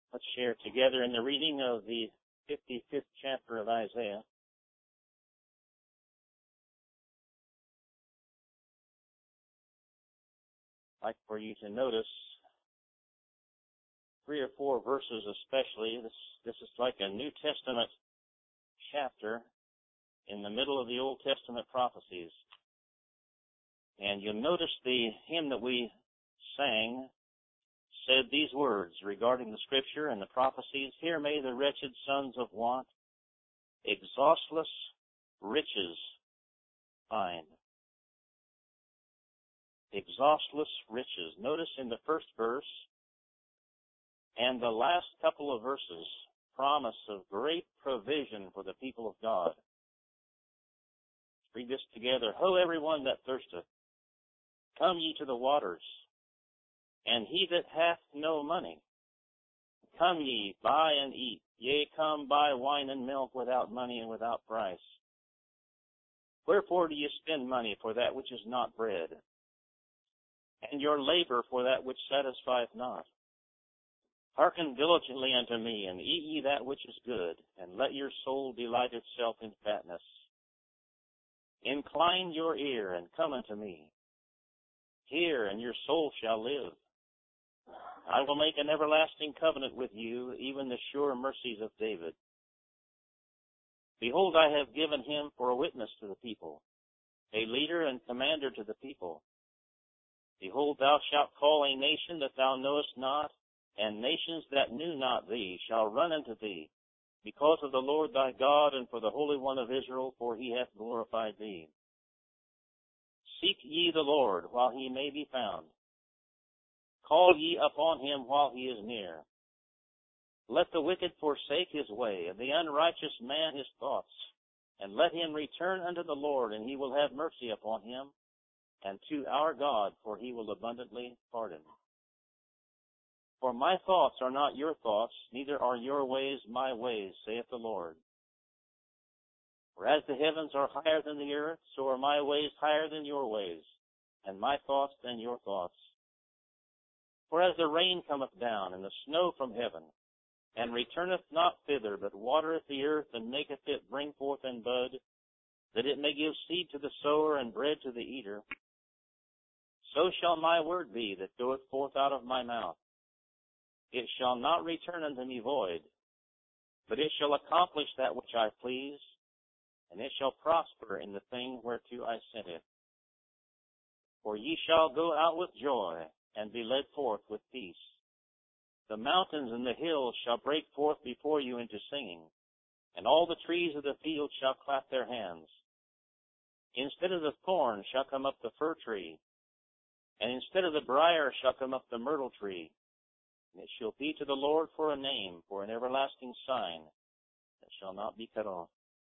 Let's share together in the reading of the 55th chapter of Isaiah. I'd like for you to notice 3 or 4 verses especially. This is like a New Testament chapter in the middle of the Old Testament prophecies. And you'll notice the hymn that we sang said these words regarding the Scripture and the prophecies. Here may the wretched sons of want exhaustless riches find. Exhaustless riches. Notice in the first verse and the last couple of verses, promise of great provision for the people of God. Let's read this together. Ho, everyone that thirsteth, come ye to the waters, and he that hath no money, come ye, buy and eat. Yea, come, buy wine and milk without money and without price. Wherefore do ye spend money for that which is not bread, and your labor for that which satisfieth not? Hearken diligently unto me, and eat ye that which is good, and let your soul delight itself in fatness. Incline your ear, and come unto me. Hear, and your soul shall live. I will make an everlasting covenant with you, even the sure mercies of David. Behold, I have given him for a witness to the people, a leader and commander to the people. Behold, thou shalt call a nation that thou knowest not, and nations that knew not thee shall run unto thee, because of the Lord thy God, and for the Holy One of Israel, for he hath glorified thee. Seek ye the Lord while he may be found. Call ye upon him while he is near. Let the wicked forsake his way, and the unrighteous man his thoughts, and let him return unto the Lord, and he will have mercy upon him, and to our God, for he will abundantly pardon. For my thoughts are not your thoughts, neither are your ways my ways, saith the Lord. For as the heavens are higher than the earth, so are my ways higher than your ways, and my thoughts than your thoughts. For as the rain cometh down, and the snow from heaven, and returneth not thither, but watereth the earth, and maketh it bring forth and bud, that it may give seed to the sower and bread to the eater, so shall my word be that goeth forth out of my mouth. It shall not return unto me void, but it shall accomplish that which I please, and it shall prosper in the thing whereto I sent it. For ye shall go out with joy, and be led forth with peace. The mountains and the hills shall break forth before you into singing, and all the trees of the field shall clap their hands. Instead of the thorn shall come up the fir tree, and instead of the brier shall come up the myrtle tree. And it shall be to the Lord for a name, for an everlasting sign that shall not be cut off.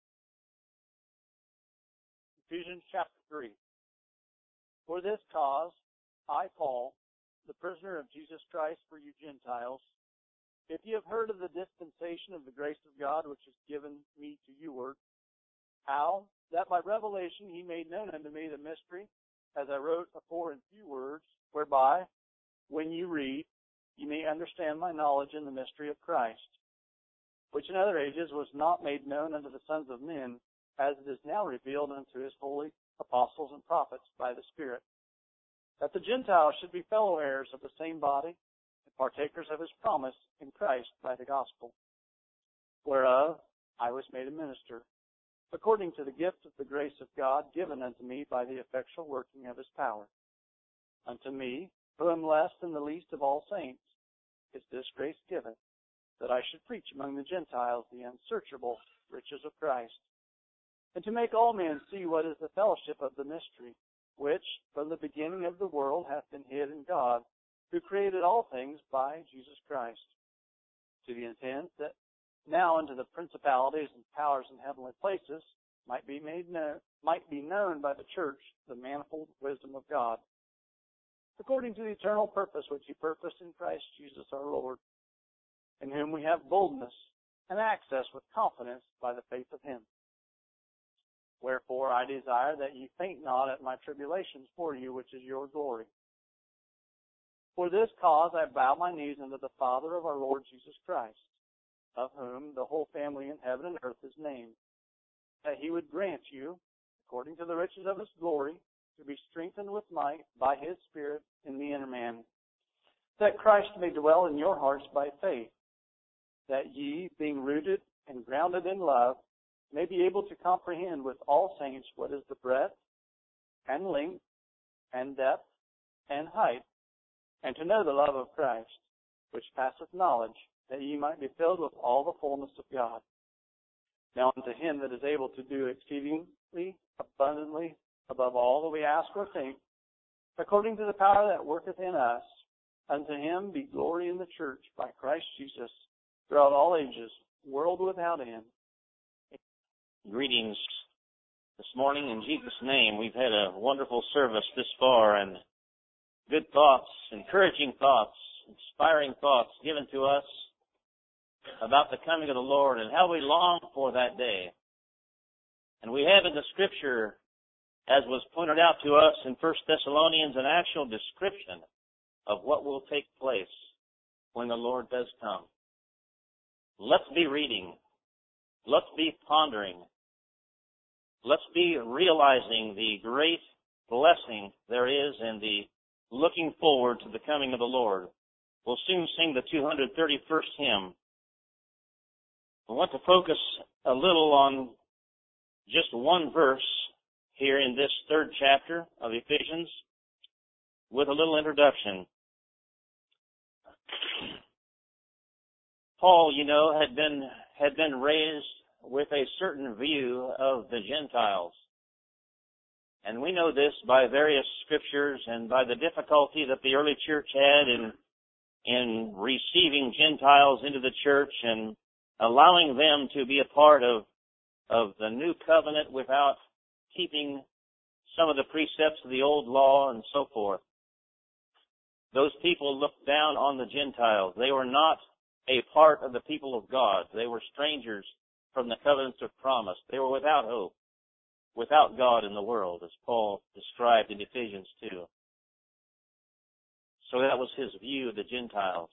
Ephesians chapter 3. For this cause, I, Paul, the prisoner of Jesus Christ for you Gentiles, if ye have heard of the dispensation of the grace of God which is given me to youward, how that by revelation he made known unto me the mystery, as I wrote afore in few words, whereby, when you read, ye may understand my knowledge in the mystery of Christ, which in other ages was not made known unto the sons of men, as it is now revealed unto his holy apostles and prophets by the Spirit, that the Gentiles should be fellow heirs of the same body, and partakers of his promise in Christ by the gospel, whereof I was made a minister, according to the gift of the grace of God given unto me by the effectual working of his power. Unto me, who am less than the least of all saints, is this grace given, that I should preach among the Gentiles the unsearchable riches of Christ, and to make all men see what is the fellowship of the mystery, which from the beginning of the world hath been hid in God, who created all things by Jesus Christ, to the intent that now unto the principalities and powers in heavenly places might be known by the church the manifold wisdom of God, according to the eternal purpose which he purposed in Christ Jesus our Lord, in whom we have boldness and access with confidence by the faith of him. Wherefore I desire that ye faint not at my tribulations for you, which is your glory. For this cause I bow my knees unto the Father of our Lord Jesus Christ, of whom the whole family in heaven and earth is named, that he would grant you, according to the riches of his glory, to be strengthened with might by his Spirit in the inner man, that Christ may dwell in your hearts by faith, that ye, being rooted and grounded in love, may be able to comprehend with all saints what is the breadth and length and depth and height, and to know the love of Christ, which passeth knowledge, that ye might be filled with all the fullness of God. Now unto him that is able to do exceedingly abundantly above all that we ask or think, according to the power that worketh in us, unto him be glory in the church by Christ Jesus, throughout all ages, world without end. Greetings this morning in Jesus' name. We've had a wonderful service this far, and good thoughts, encouraging thoughts, inspiring thoughts given to us about the coming of the Lord and how we long for that day. And we have in the Scripture, as was pointed out to us in 1 Thessalonians, an actual description of what will take place when the Lord does come. Let's be reading. Let's be pondering. Let's be realizing the great blessing there is in the looking forward to the coming of the Lord. We'll soon sing the 231st hymn. I want to focus a little on just one verse here in this third chapter of Ephesians with a little introduction. Paul, had been raised with a certain view of the Gentiles. And we know this by various scriptures and by the difficulty that the early church had in receiving Gentiles into the church and allowing them to be a part of the new covenant without keeping some of the precepts of the old law and so forth. Those people looked down on the Gentiles. They were not a part of the people of God. They were strangers from the covenants of promise. They were without hope, without God in the world, as Paul described in Ephesians 2. So that was his view of the Gentiles.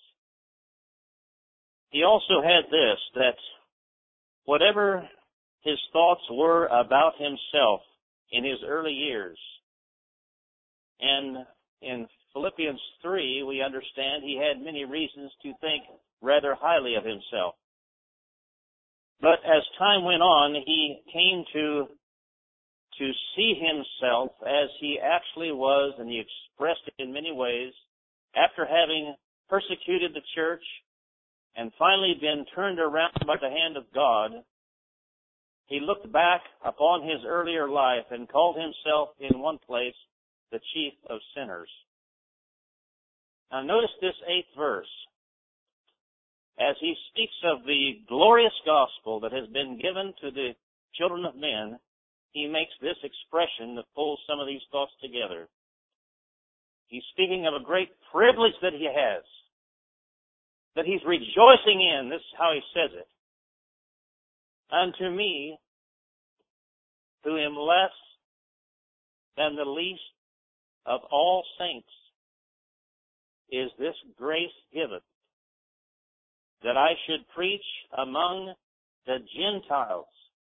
He also had this, that whatever his thoughts were about himself in his early years, and in Philippians 3, we understand he had many reasons to think rather highly of himself. But as time went on, he came to see himself as he actually was, and he expressed it in many ways, after having persecuted the church and finally been turned around by the hand of God. He looked back upon his earlier life and called himself in one place the chief of sinners. Now notice this 8th verse. As he speaks of the glorious gospel that has been given to the children of men, he makes this expression that pulls some of these thoughts together. He's speaking of a great privilege that he has, that he's rejoicing in. This is how he says it. Unto me, who am less than the least of all saints, is this grace given, that I should preach among the Gentiles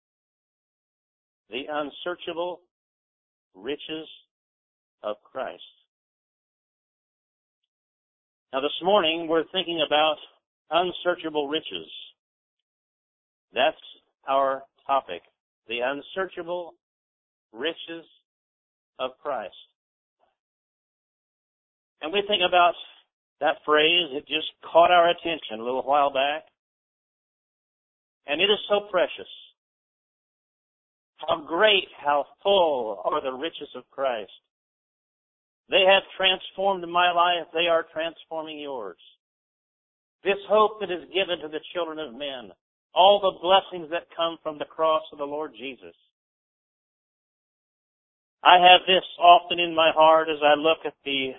the unsearchable riches of Christ. Now this morning we're thinking about unsearchable riches. That's our topic, the unsearchable riches of Christ. And we think about that phrase. It just caught our attention a little while back. And it is so precious. How great, how full are the riches of Christ. They have transformed my life. They are transforming yours. This hope that is given to the children of men. All the blessings that come from the cross of the Lord Jesus. I have this often in my heart as I look at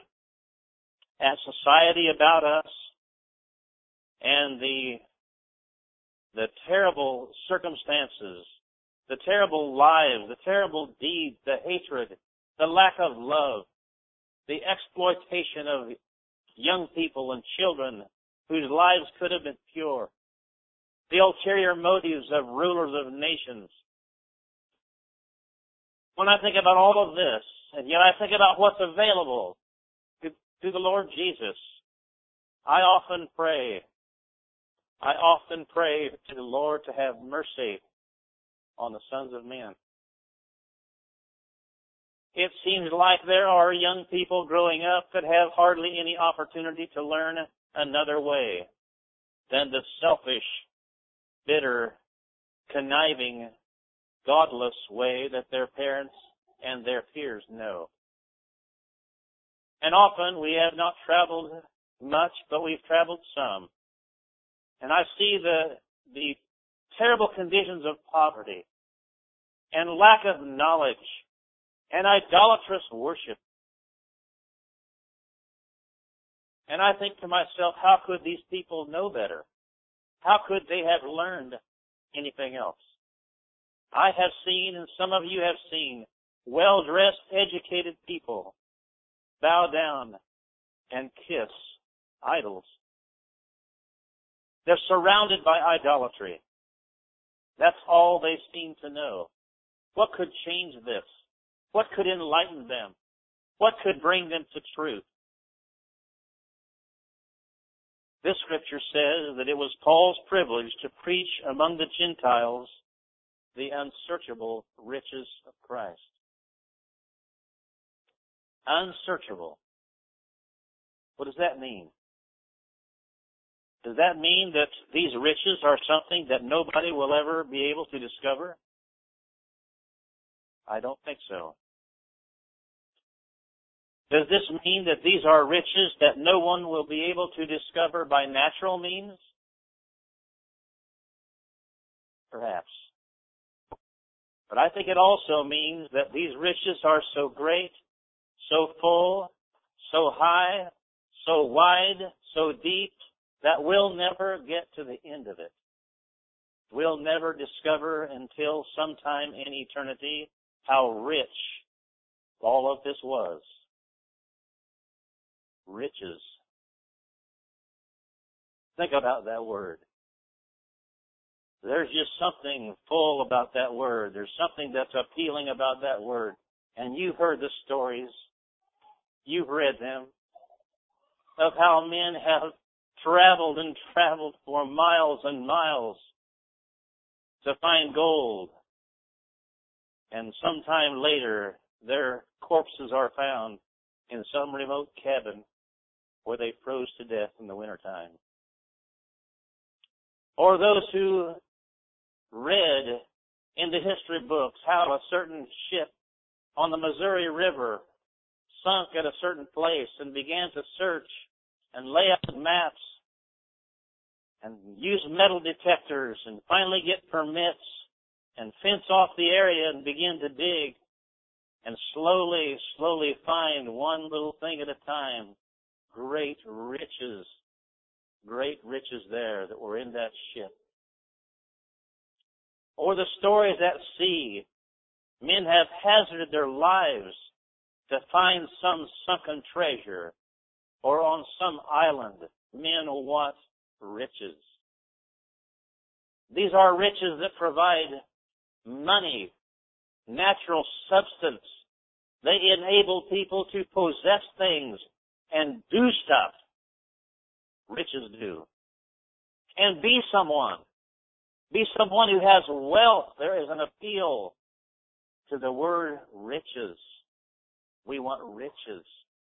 society about us and the terrible circumstances, the terrible lives, the terrible deeds, the hatred, the lack of love, the exploitation of young people and children whose lives could have been pure, the ulterior motives of rulers of nations. When I think about all of this, and yet I think about what's available to the Lord Jesus, I often pray to the Lord to have mercy on the sons of men. It seems like there are young people growing up that have hardly any opportunity to learn another way than the selfish, bitter, conniving, godless way that their parents and their peers know. And often we have not traveled much, but we've traveled some. And I see the terrible conditions of poverty and lack of knowledge and idolatrous worship. And I think to myself, how could these people know better? How could they have learned anything else? I have seen, and some of you have seen, well-dressed, educated people bow down and kiss idols. They're surrounded by idolatry. That's all they seem to know. What could change this? What could enlighten them? What could bring them to truth? This scripture says that it was Paul's privilege to preach among the Gentiles the unsearchable riches of Christ. Unsearchable. What does that mean? Does that mean that these riches are something that nobody will ever be able to discover? I don't think so. Does this mean that these are riches that no one will be able to discover by natural means? Perhaps. But I think it also means that these riches are so great, so full, so high, so wide, so deep, that we'll never get to the end of it. We'll never discover until sometime in eternity how rich all of this was. Riches. Think about that word. There's just something full about that word. There's something that's appealing about that word. And you've heard the stories. You've read them of how men have traveled and traveled for miles and miles to find gold. And sometime later, their corpses are found in some remote cabin where they froze to death in the wintertime. Or those who read in the history books how a certain ship on the Missouri River sunk at a certain place and began to search and lay out maps and use metal detectors and finally get permits and fence off the area and begin to dig and slowly find one little thing at a time. Great riches there that were in that ship. Or the stories at sea. Men have hazarded their lives to find some sunken treasure, or on some island. Men want riches. These are riches that provide money, natural substance. They enable people to possess things and do stuff. Riches do. And be someone. Be someone who has wealth. There is an appeal to the word riches. We want riches.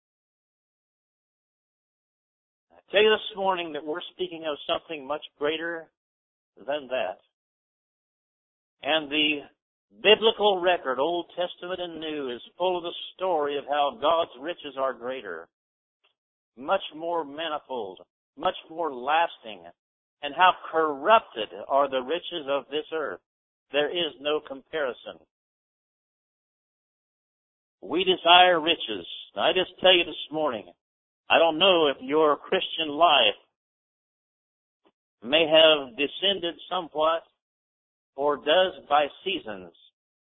I tell you this morning that we're speaking of something much greater than that. And the biblical record, Old Testament and New, is full of the story of how God's riches are greater, much more manifold, much more lasting, and how corrupted are the riches of this earth. There is no comparison. We desire riches. Now, I just tell you this morning, I don't know if your Christian life may have descended somewhat or does by seasons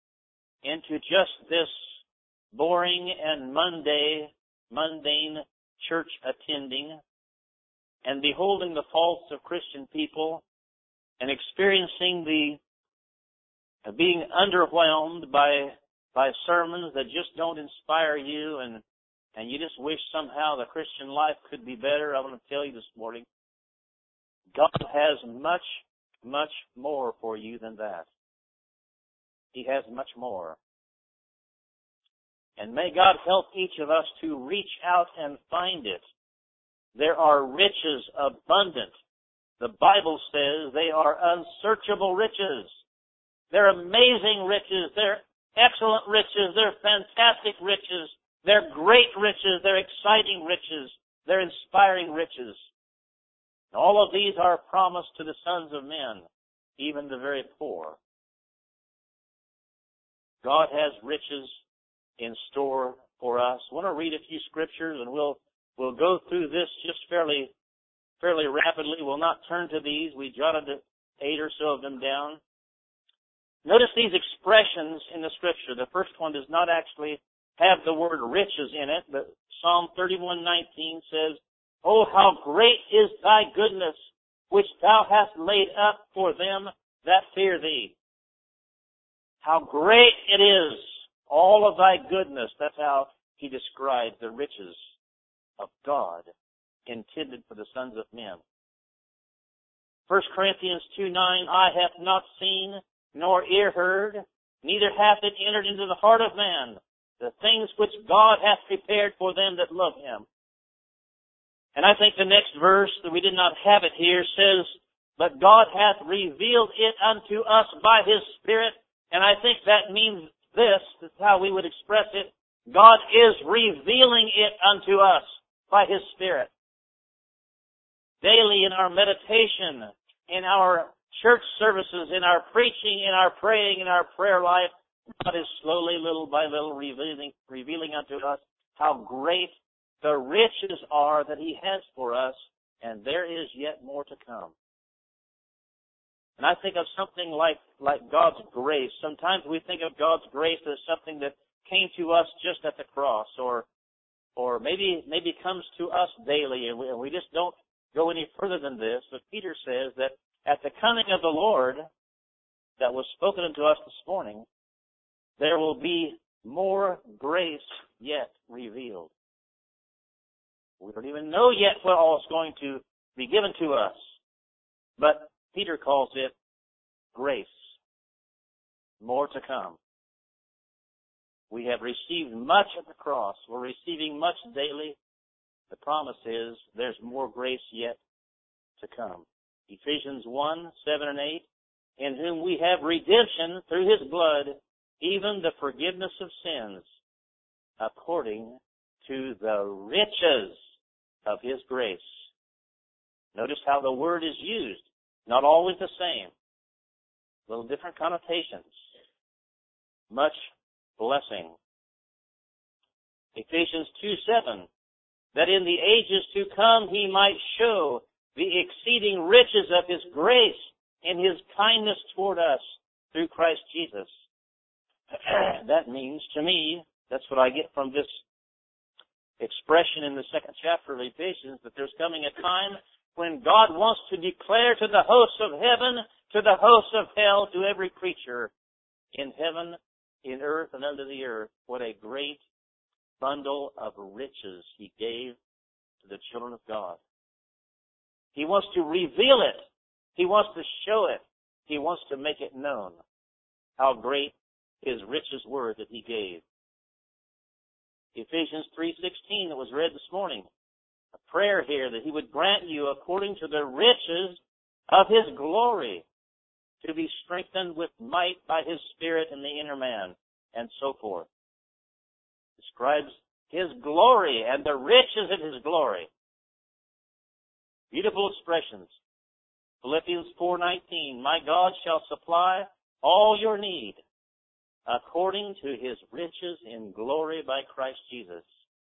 into just this boring and mundane church attending and beholding the faults of Christian people and experiencing being underwhelmed by sermons that just don't inspire you and you just wish somehow the Christian life could be better, I want to tell you this morning, God has much, much more for you than that. He has much more. And may God help each of us to reach out and find it. There are riches abundant. The Bible says they are unsearchable riches. They're amazing riches. They're excellent riches. They're fantastic riches. They're great riches. They're exciting riches. They're inspiring riches. And all of these are promised to the sons of men, even the very poor. God has riches in store for us. I want to read a few scriptures, and we'll go through this just fairly rapidly. We'll not turn to these. We jotted 8 or so of them down. Notice these expressions in the Scripture. The first one does not actually have the word riches in it, but Psalm 31:19 says, "Oh, how great is thy goodness, which thou hast laid up for them that fear thee." How great it is, all of thy goodness. That's how he describes the riches of God intended for the sons of men. 1 Corinthians 2:9, "Eye hath not seen, nor ear heard, neither hath it entered into the heart of man, the things which God hath prepared for them that love him." And I think the next verse, that we did not have it here, says, "But God hath revealed it unto us by his Spirit." And I think that means this, that's how we would express it. God is revealing it unto us by his Spirit. Daily in our meditation, in our church services, in our preaching, in our praying, in our prayer life, God is slowly, little by little, revealing unto us how great the riches are that he has for us, and there is yet more to come. And I think of something like God's grace. Sometimes we think of God's grace as something that came to us just at the cross, or maybe comes to us daily, and we just don't go any further than this. But Peter says that at the coming of the Lord, that was spoken unto us this morning, there will be more grace yet revealed. We don't even know yet what all is going to be given to us. But Peter calls it grace. More to come. We have received much at the cross. We're receiving much daily. The promise is there's more grace yet to come. Ephesians 1:7 and 8, "In whom we have redemption through his blood, even the forgiveness of sins, according to the riches of his grace." Notice how the word is used. Not always the same. Little different connotations. Much blessing. Ephesians 2:7, "That in the ages to come he might show the exceeding riches of his grace in his kindness toward us through Christ Jesus." That means, to me, that's what I get from this expression in the 2nd chapter of Ephesians, that there's coming a time when God wants to declare to the hosts of heaven, to the hosts of hell, to every creature in heaven, in earth, and under the earth, what a great bundle of riches he gave to the children of God. He wants to reveal it. He wants to show it. He wants to make it known how great his riches were that he gave. Ephesians 3:16 that was read this morning. A prayer here that he would grant you according to the riches of his glory to be strengthened with might by his Spirit in the inner man, and so forth. Describes his glory and the riches of his glory. Beautiful expressions. Philippians 4:19, "My God shall supply all your need according to his riches in glory by Christ Jesus."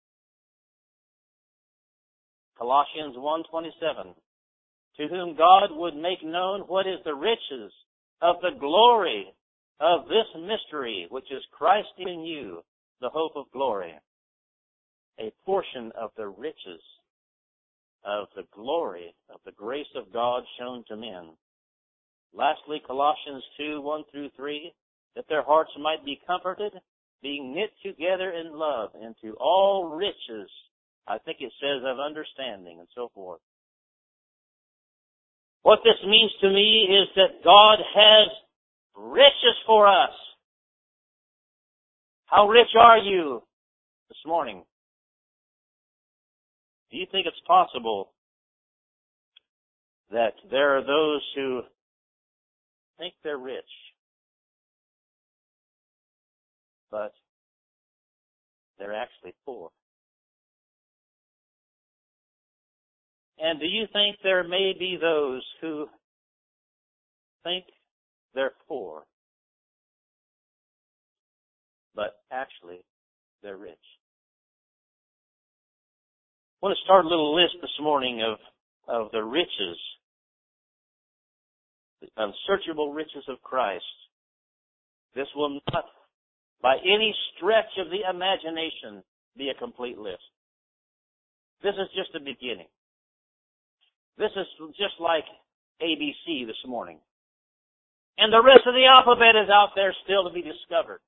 Colossians 1:27, "To whom God would make known what is the riches of the glory of this mystery, which is Christ in you, the hope of glory." a portion of the riches of the glory of the grace of God shown to men. Lastly, Colossians 2, 1 through 3, that their hearts might be comforted, being knit together in love into all riches, I think it says, of understanding and so forth. What this means to me is that God has riches for us. How rich are you this morning? Do you think it's possible that there are those who think they're rich, but they're actually poor? And do you think there may be those who think they're poor, but actually they're rich? I want to start a little list this morning of the riches, the unsearchable riches of Christ. This will not, by any stretch of the imagination, be a complete list. This is just the beginning. This is just like ABC this morning. And the rest of the alphabet is out there still to be discovered.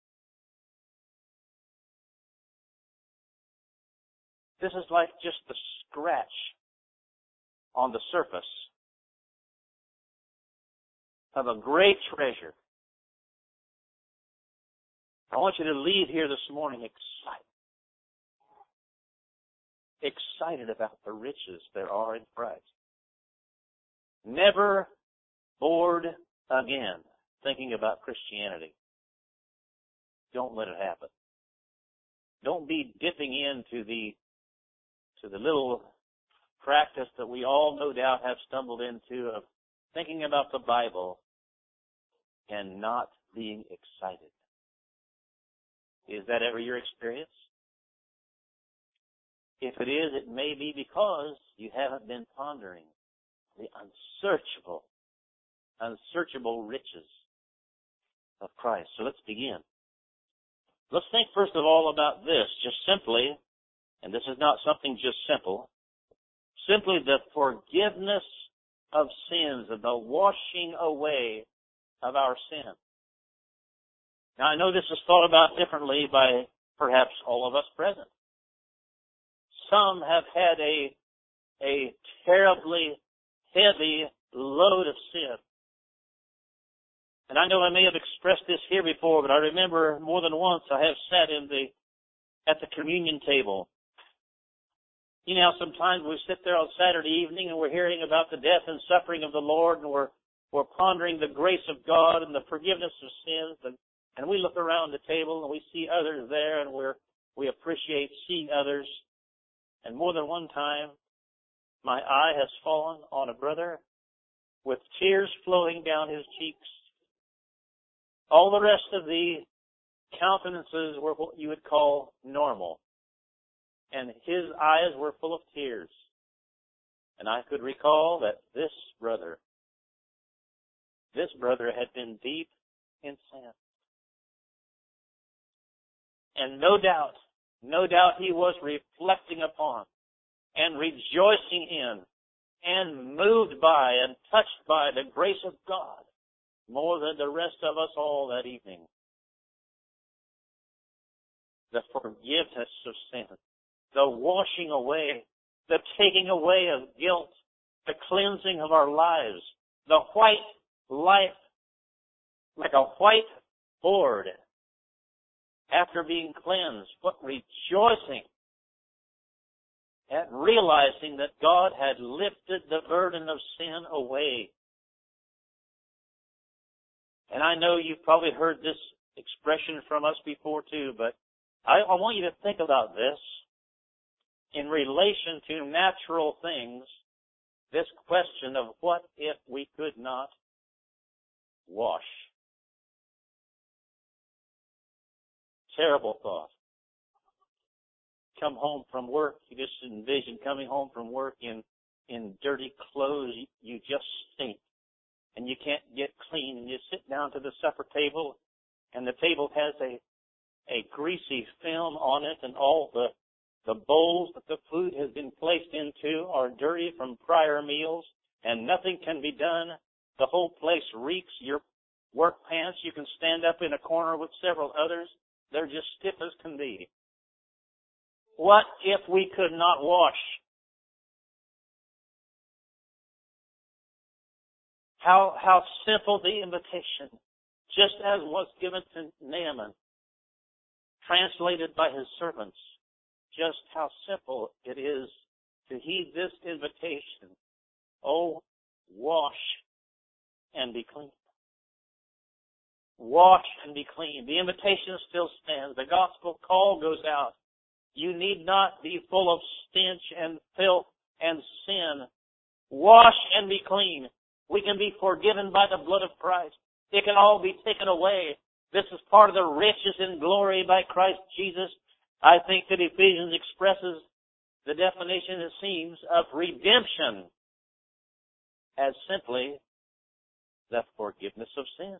This is like just the scratch on the surface of a great treasure. I want you to leave here this morning excited about the riches there are in Christ. Never bored again thinking about Christianity. Don't let it happen. Don't be dipping into the little practice that we all no doubt have stumbled into of thinking about the Bible and not being excited. Is that ever your experience? If it is, it may be because you haven't been pondering the unsearchable riches of Christ. So let's begin. Let's think first of all about this, just simply, and this is not something just simple, simply the forgiveness of sins and the washing away of our sin. Now, I know this is thought about differently by perhaps all of us present. Some have had a terribly heavy load of sin. And I know I may have expressed this here before, but I remember more than once I have sat at the communion table. You know, sometimes we sit there on Saturday evening and we're hearing about the death and suffering of the Lord, and we're pondering the grace of God and the forgiveness of sins, and we look around the table and we see others there, and we appreciate seeing others. And more than one time, my eye has fallen on a brother with tears flowing down his cheeks. All the rest of the countenances were what you would call normal. And his eyes were full of tears. And I could recall that this brother had been deep in sin. And no doubt he was reflecting upon and rejoicing in and moved by and touched by the grace of God more than the rest of us all that evening. The forgiveness of sin, the washing away, the taking away of guilt, the cleansing of our lives, the white life, like a white board after being cleansed, but rejoicing at realizing that God had lifted the burden of sin away. And I know you've probably heard this expression from us before too, but I want you to think about this in relation to natural things, this question of what if we could not wash? Terrible thought. Come home from work, you just envision coming home from work in dirty clothes, you just stink. And you can't get clean, and you sit down to the supper table, and the table has a greasy film on it, and all The bowls that the food has been placed into are dirty from prior meals, and nothing can be done. The whole place reeks. Your work pants, you can stand up in a corner with several others. They're just stiff as can be. What if we could not wash? How simple the invitation, just as was given to Naaman, translated by his servants. Just how simple it is to heed this invitation. Oh, wash and be clean. Wash and be clean. The invitation still stands. The gospel call goes out. You need not be full of stench and filth and sin. Wash and be clean. We can be forgiven by the blood of Christ. It can all be taken away. This is part of the riches in glory by Christ Jesus. I think that Ephesians expresses the definition, it seems, of redemption as simply the forgiveness of sins.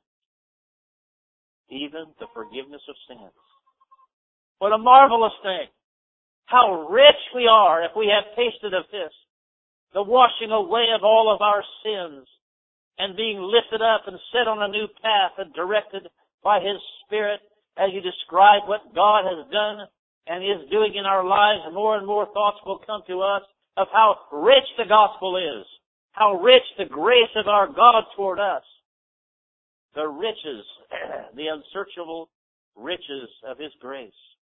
Even the forgiveness of sins. What a marvelous thing. How rich we are if we have tasted of this. The washing away of all of our sins and being lifted up and set on a new path and directed by His Spirit as you describe what God has done and is doing in our lives. More and more thoughts will come to us of how rich the gospel is, how rich the grace of our God toward us, the riches, the unsearchable riches of His grace.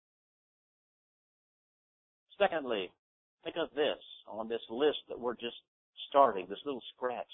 Secondly, think of this on this list that we're just starting, this little scratch.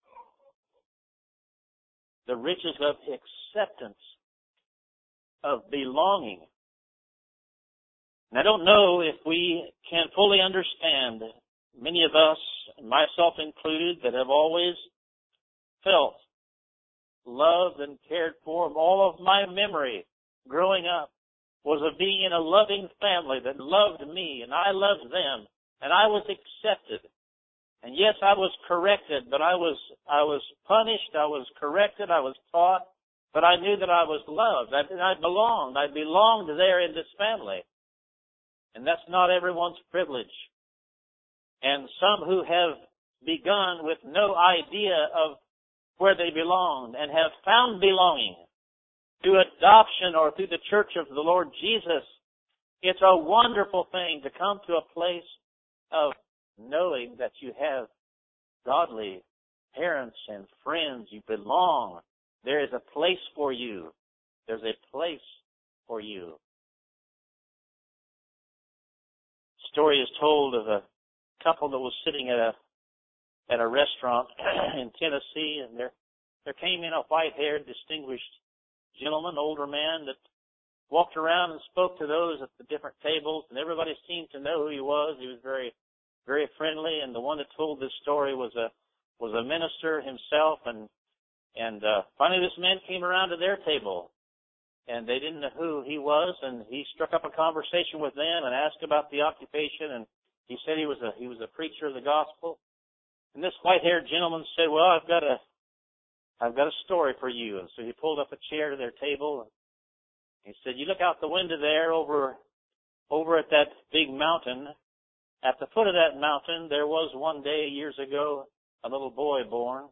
The riches of acceptance, of belonging. And I don't know if we can fully understand, many of us, myself included, that have always felt loved and cared for. All of my memory growing up was of being in a loving family that loved me and I loved them and I was accepted. And yes, I was corrected, but I was punished, I was corrected, I was taught, but I knew that I was loved. I belonged. I belonged there in this family. And that's not everyone's privilege. And some who have begun with no idea of where they belonged and have found belonging through adoption or through the church of the Lord Jesus, it's a wonderful thing to come to a place of knowing that you have godly parents and friends. You belong. There is a place for you. There's a place for you. Story is told of a couple that was sitting at a restaurant in Tennessee, and there came in a white-haired, distinguished gentleman, older man, that walked around and spoke to those at the different tables, and everybody seemed to know who he was. He was very, very friendly, and the one that told this story was a minister himself, and finally this man came around to their table, and they didn't know who he was, and he struck up a conversation with them and asked about the occupation, and he said he was a preacher of the gospel. And this white-haired gentleman said, "Well, I've got a story for you." And so he pulled up a chair to their table, and he said, "You look out the window there over at that big mountain. At the foot of that mountain, there was one day years ago a little boy born.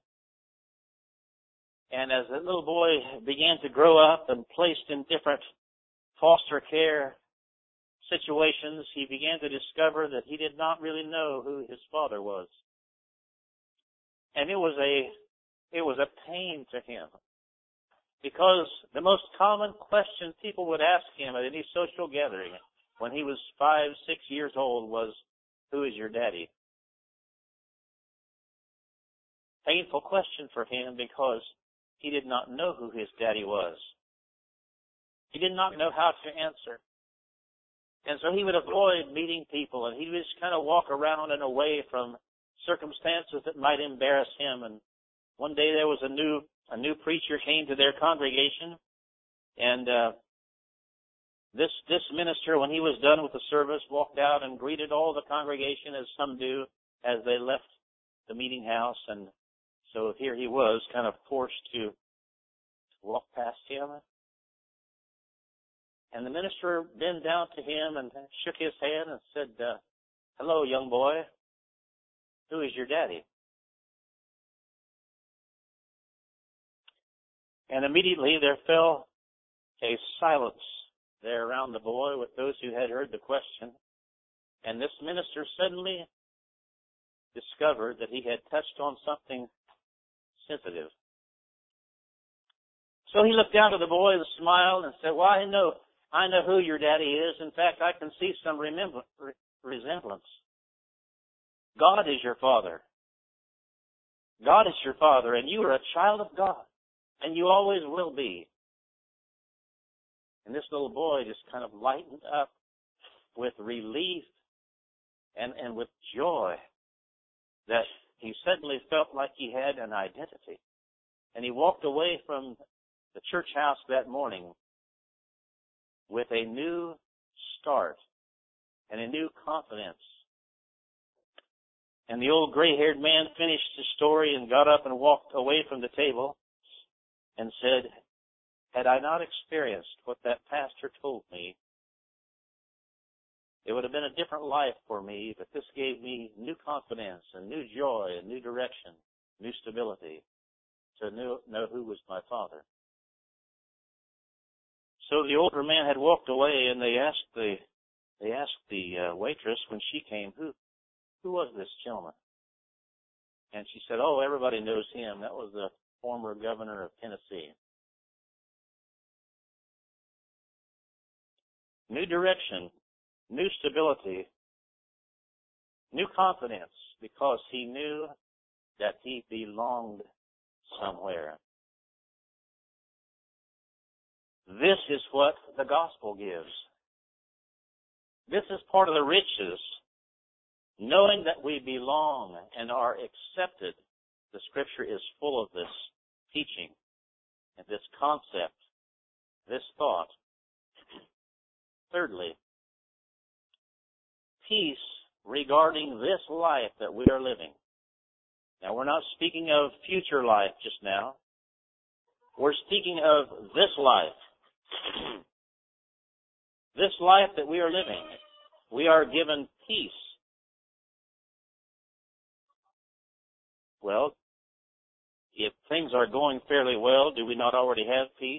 And as that little boy began to grow up and placed in different foster care situations, he began to discover that he did not really know who his father was. And it was a pain to him, because the most common question people would ask him at any social gathering when he was 5, 6 years old was, 'Who is your daddy?' Painful question for him, because he did not know who his daddy was. He did not know how to answer. And so he would avoid meeting people, and he would just kind of walk around and away from circumstances that might embarrass him. And one day there was a new preacher came to their congregation, and this minister, when he was done with the service, walked out and greeted all the congregation, as some do, as they left the meeting house. And so here he was, kind of forced to walk past him. And the minister bent down to him and shook his hand and said, "Hello, young boy. Who is your daddy?" And immediately there fell a silence there around the boy with those who had heard the question. And this minister suddenly discovered that he had touched on something sensitive. So he looked down to the boy and smiled and said, "Well, I know who your daddy is. In fact, I can see some resemblance. God is your father. God is your father, and you are a child of God, and you always will be." And this little boy just kind of lightened up with relief and with joy that he suddenly felt like he had an identity. And he walked away from the church house that morning with a new start and a new confidence. And the old gray-haired man finished his story and got up and walked away from the table and said, "Had I not experienced what that pastor told me, it would have been a different life for me, but this gave me new confidence and new joy and new direction, new stability to know who was my father." So the older man had walked away, and they asked the waitress when she came, who was this gentleman? And she said, "Oh, everybody knows him. That was the former governor of Tennessee." New direction, new stability, new confidence, because he knew that he belonged somewhere. This is what the gospel gives. This is part of the riches, knowing that we belong and are accepted. The Scripture is full of this teaching and this concept, this thought. Thirdly, peace regarding this life that we are living. Now, we're not speaking of future life just now. We're speaking of this life. This life that we are living. We are given peace. Well, if things are going fairly well, do we not already have peace?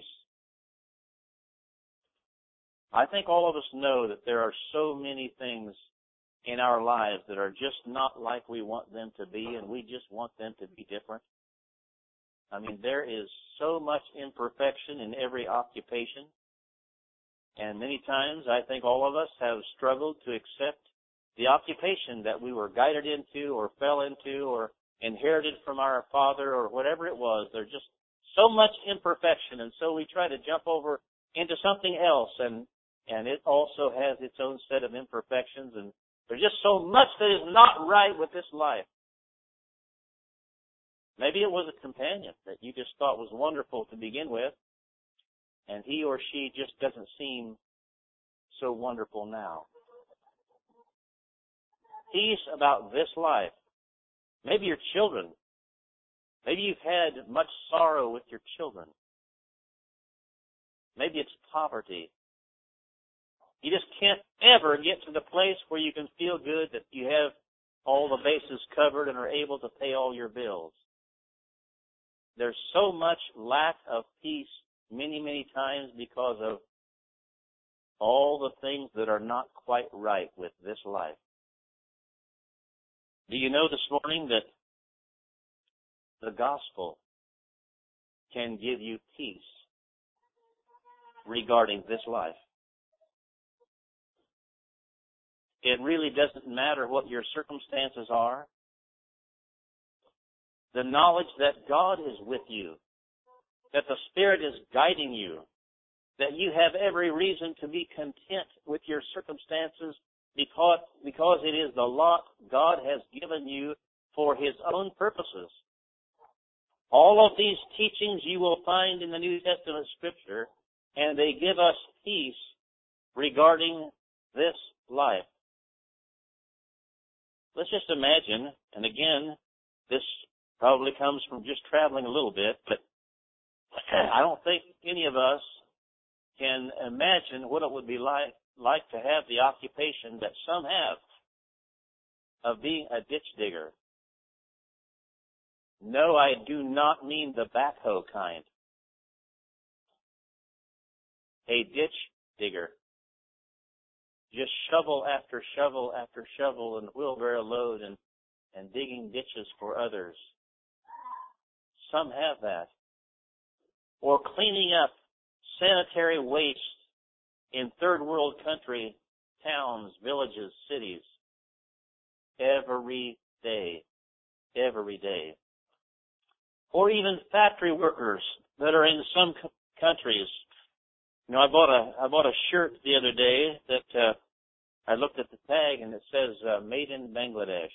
I think all of us know that there are so many things in our lives that are just not like we want them to be, and we just want them to be different. I mean, there is so much imperfection in every occupation, and many times I think all of us have struggled to accept the occupation that we were guided into or fell into or inherited from our father or whatever it was. There's just so much imperfection, and so we try to jump over into something else, and it also has its own set of imperfections, and there's just so much that is not right with this life. Maybe it was a companion that you just thought was wonderful to begin with, and he or she just doesn't seem so wonderful now. Peace about this life. Maybe your children. Maybe you've had much sorrow with your children. Maybe it's poverty. You just can't ever get to the place where you can feel good that you have all the bases covered and are able to pay all your bills. There's so much lack of peace many, many times because of all the things that are not quite right with this life. Do you know this morning that the gospel can give you peace regarding this life? It really doesn't matter what your circumstances are. The knowledge that God is with you, that the Spirit is guiding you, that you have every reason to be content with your circumstances because it is the lot God has given you for His own purposes. All of these teachings you will find in the New Testament Scripture, and they give us peace regarding this life. Let's just imagine, and again, this probably comes from just traveling a little bit, but I don't think any of us can imagine what it would be like to have the occupation that some have of being a ditch digger. No, I do not mean the backhoe kind. A ditch digger. Just shovel after shovel after shovel and wheelbarrow load and digging ditches for others. Some have that. Or cleaning up sanitary waste in third world country, towns, villages, cities. Every day. Every day. Or even factory workers that are in some countries. You know, I bought a shirt the other day that I looked at the tag and it says made in Bangladesh.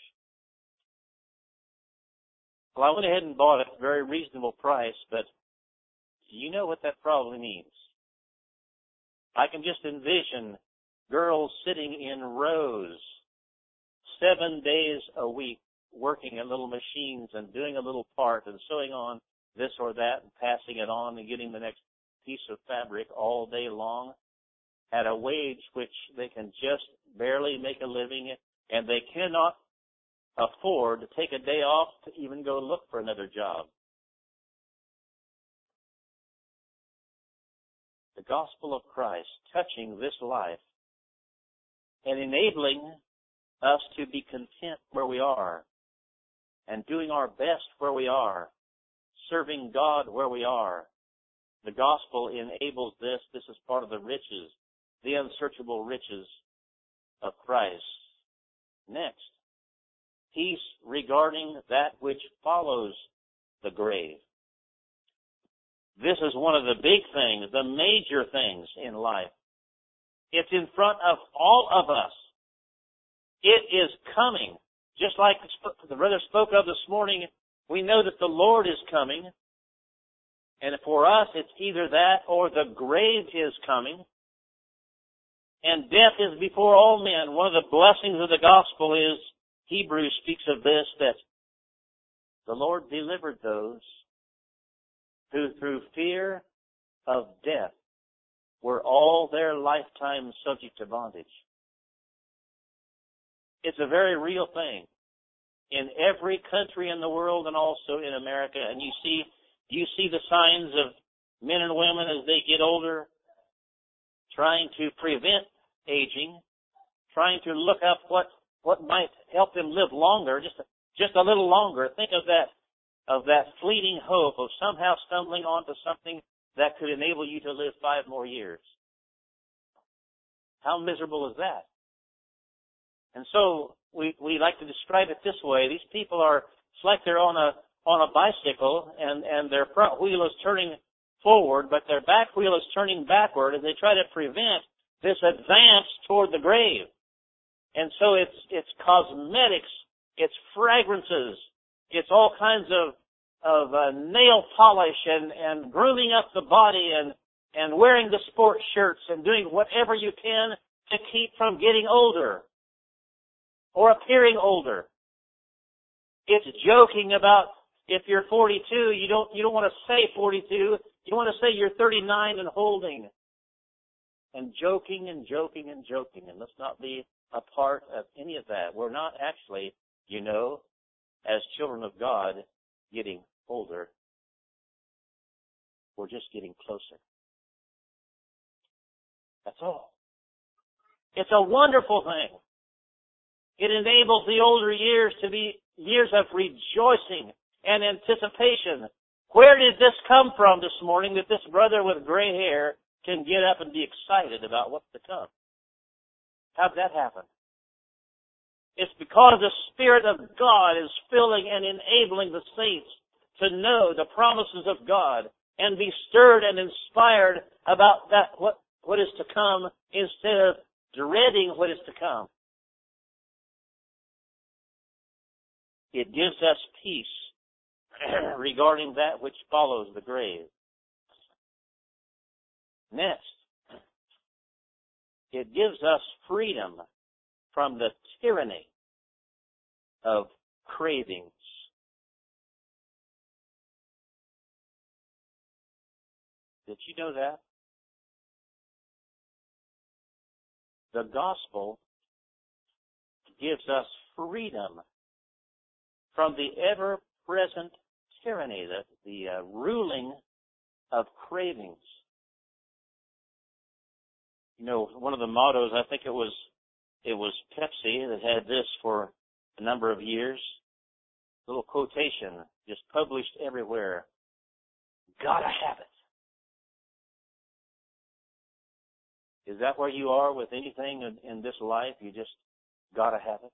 Well, I went ahead and bought it at a very reasonable price, but you know what that probably means. I can just envision girls sitting in rows 7 days a week working at little machines and doing a little part and sewing on this or that and passing it on and getting the next piece of fabric all day long at a wage which they can just barely make a living, and they cannot afford to take a day off to even go look for another job. The gospel of Christ touching this life and enabling us to be content where we are and doing our best where we are, serving God where we are. The gospel enables this. This is part of the riches, the unsearchable riches of Christ. Next, peace regarding that which follows the grave. This is one of the big things, the major things in life. It's in front of all of us. It is coming. Just like the brother spoke of this morning, we know that the Lord is coming. And for us, it's either that or the grave is coming. And death is before all men. One of the blessings of the gospel is, Hebrews speaks of this, that the Lord delivered those who through fear of death were all their lifetime subject to bondage. It's a very real thing in every country in the world and also in America. And you see the signs of men and women as they get older trying to prevent aging, trying to look up what might help them live longer, just a little longer. Think of that fleeting hope of somehow stumbling onto something that could enable you to live 5 more years. How miserable is that? And so we like to describe it this way. These people are, it's like they're on a bicycle and their front wheel is turning forward, but their back wheel is turning backward as they try to prevent this advance toward the grave. And so it's cosmetics, it's fragrances, it's all kinds of nail polish and grooming up the body and wearing the sports shirts and doing whatever you can to keep from getting older or appearing older. It's joking about if you're 42, you don't want to say 42, you want to say you're 39 and holding. And joking and joking and joking. And let's not be a part of any of that. We're not actually, as children of God, getting older. We're just getting closer. That's all. It's a wonderful thing. It enables the older years to be years of rejoicing and anticipation. Where did this come from this morning that this brother with gray hair can get up and be excited about what's to come? How did that happen? It's because the Spirit of God is filling and enabling the saints to know the promises of God and be stirred and inspired about that what is to come instead of dreading what is to come. It gives us peace regarding that which follows the grave. Next, it gives us freedom from the tyranny of cravings. Did you know that? The gospel gives us freedom from the ever-present tyranny, the ruling of cravings. You know, one of the mottos, I think it was Pepsi that had this for a number of years. A little quotation, just published everywhere. Gotta have it. Is that where you are with anything in this life? You just gotta have it?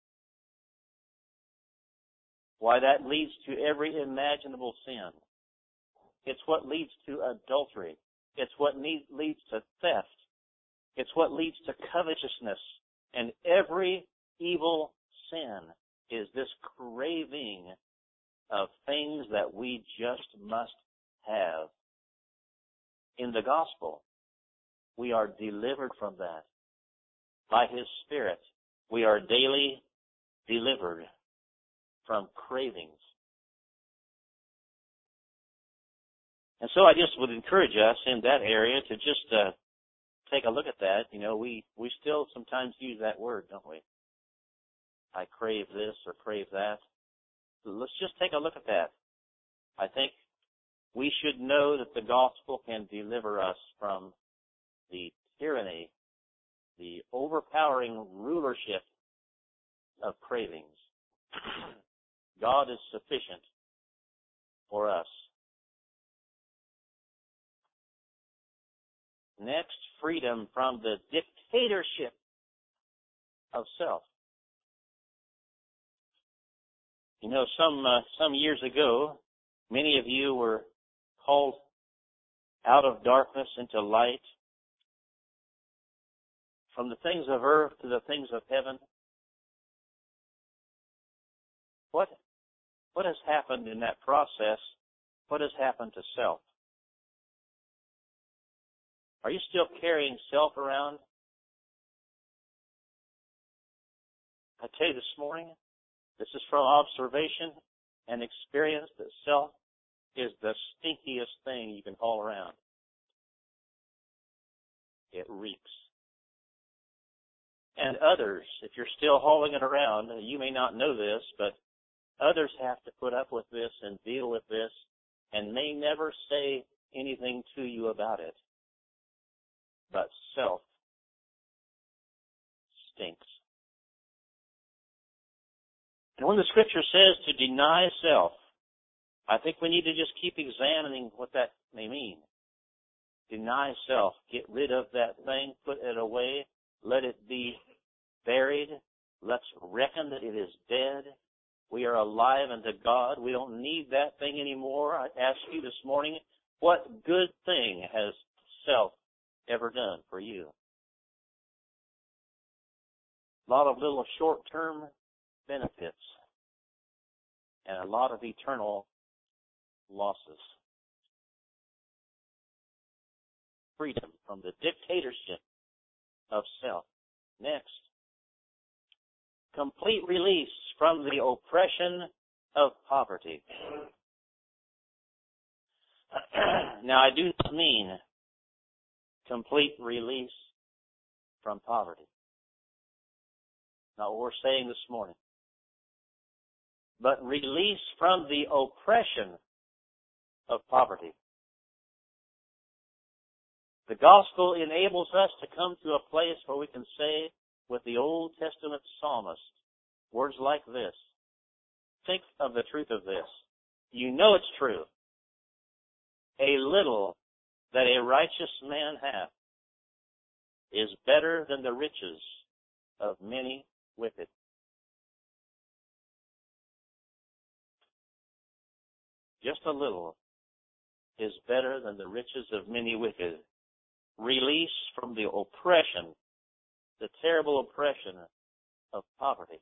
Why, that leads to every imaginable sin. It's what leads to adultery. It's what leads to theft. It's what leads to covetousness. And every evil sin is this craving of things that we just must have. In the gospel, we are delivered from that. By His Spirit, we are daily delivered from cravings. And so I just would encourage us in that area to just take a look at that. You know, we still sometimes use that word, don't we? I crave this or crave that. Let's just take a look at that. I think we should know that the gospel can deliver us from the tyranny, the overpowering rulership of cravings. God is sufficient for us. Next, freedom from the dictatorship of self. You know, some years ago, many of you were called out of darkness into light, from the things of earth to the things of heaven. What has happened in that process? What has happened to self? Are you still carrying self around? I tell you this morning, this is from observation and experience, that self is the stinkiest thing you can haul around. It reeks. And others, if you're still hauling it around, you may not know this, but others have to put up with this and deal with this, and may never say anything to you about it. But self stinks. And when the Scripture says to deny self, I think we need to just keep examining what that may mean. Deny self. Get rid of that thing. Put it away. Let it be buried. Let's reckon that it is dead. We are alive unto God. We don't need that thing anymore. I ask you this morning, what good thing has self ever done for you? A lot of little short-term benefits and a lot of eternal losses. Freedom from the dictatorship of self. Next, complete release from the oppression of poverty. Now, I do not mean complete release from poverty. Not what we're saying this morning. But release from the oppression of poverty. The gospel enables us to come to a place where we can say with the Old Testament psalmist, words like this. Think of the truth of this. You know it's true. A little that a righteous man hath is better than the riches of many wicked. Just a little is better than the riches of many wicked. Release from the oppression, the terrible oppression of poverty.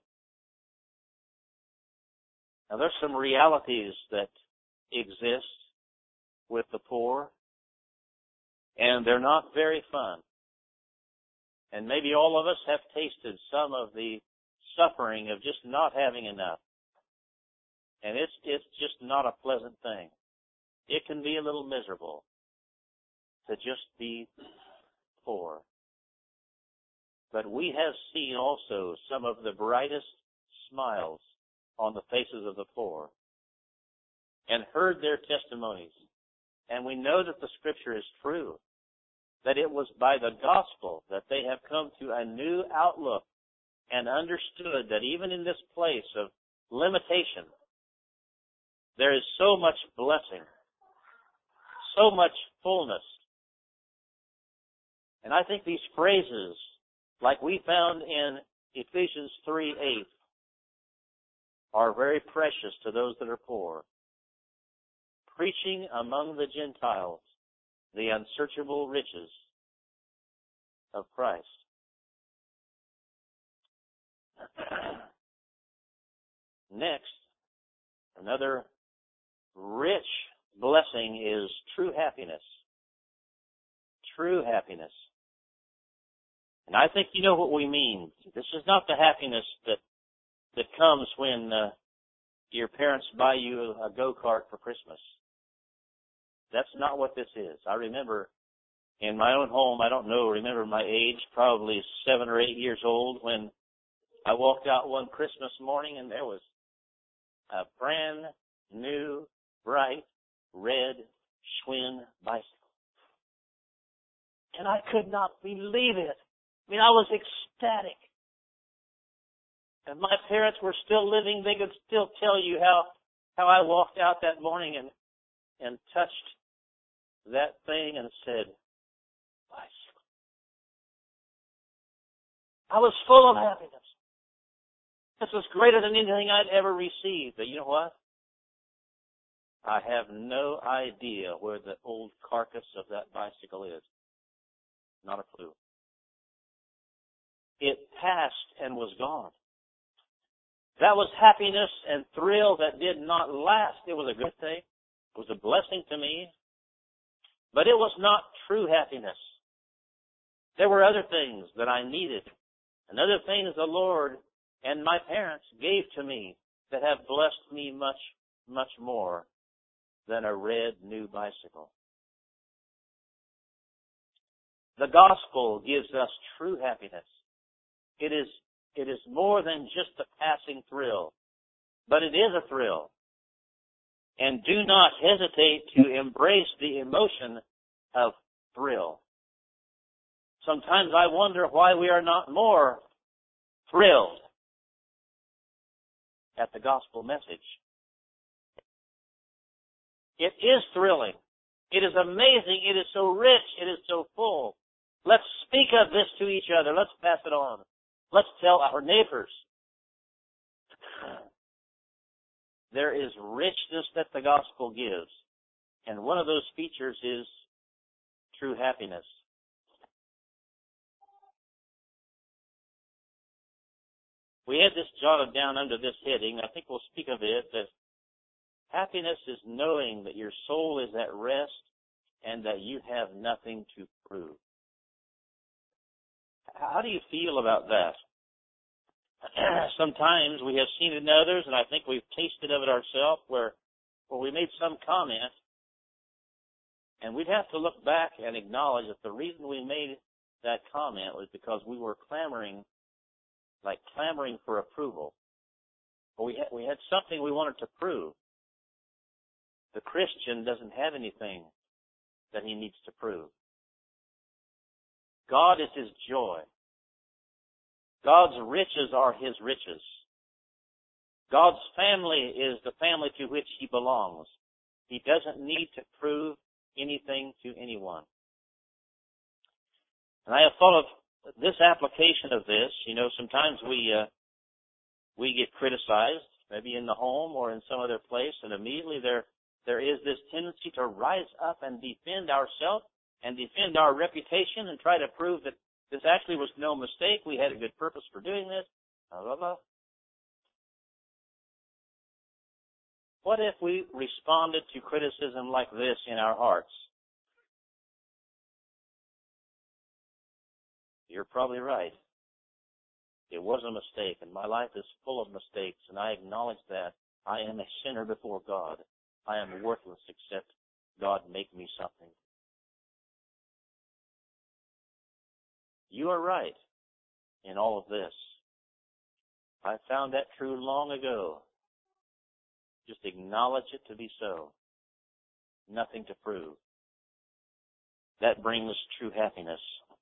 Now, there's some realities that exist with the poor, and they're not very fun. And maybe all of us have tasted some of the suffering of just not having enough. And it's just not a pleasant thing. It can be a little miserable to just be poor. but we have seen also some of the brightest smiles on the faces of the poor and heard their testimonies. And we know that the Scripture is true, that it was by the gospel that they have come to a new outlook and understood that even in this place of limitation, there is so much blessing, so much fullness. And I think these phrases, like we found in Ephesians 3:8, are very precious to those that are poor. Preaching among the Gentiles the unsearchable riches of Christ. Next, another rich blessing is true happiness. True happiness. And I think you know what we mean. This is not the happiness that comes when your parents buy you a go-kart for Christmas. That's not what this is. I remember in my own home, remember my age, probably 7 or 8 years old, when I walked out one Christmas morning and there was a brand new, bright, red Schwinn bicycle. And I could not believe it. I mean, I was ecstatic. If my parents were still living, they could still tell you how I walked out that morning and touched that thing and said, bicycle. I was full of happiness. This was greater than anything I'd ever received. But you know what? I have no idea where the old carcass of that bicycle is. Not a clue. It passed and was gone. That was happiness and thrill that did not last. It was a good thing. It was a blessing to me. But it was not true happiness. There were other things that I needed, and other things the Lord and my parents gave to me that have blessed me much, much more than a red new bicycle. The gospel gives us true happiness. It is more than just a passing thrill, but it is a thrill. And do not hesitate to embrace the emotion of thrill. Sometimes I wonder why we are not more thrilled at the gospel message. It is thrilling. It is amazing. It is so rich. It is so full. Let's speak of this to each other. Let's pass it on. Let's tell our neighbors. There is richness that the gospel gives. And one of those features is true happiness. We had this jotted down under this heading. I think we'll speak of it, that happiness is knowing that your soul is at rest and that you have nothing to prove. How do you feel about that? Sometimes we have seen it in others, and I think we've tasted of it ourselves, where we made some comment, and we'd have to look back and acknowledge that the reason we made that comment was because we were clamoring for approval. But we had something we wanted to prove. The Christian doesn't have anything that he needs to prove. God is his joy. God's riches are his riches. God's family is the family to which he belongs. He doesn't need to prove anything to anyone. And I have thought of this application of this. You know, sometimes we get criticized, maybe in the home or in some other place, and immediately there is this tendency to rise up and defend ourselves and defend our reputation and try to prove that this actually was no mistake. We had a good purpose for doing this. Blah, blah, blah. What if we responded to criticism like this in our hearts? You're probably right. It was a mistake, and my life is full of mistakes, and I acknowledge that. I am a sinner before God. I am worthless except God make me something. You are right. in all of this. I found that true long ago. Just acknowledge it to be so. Nothing to prove. That brings true happiness.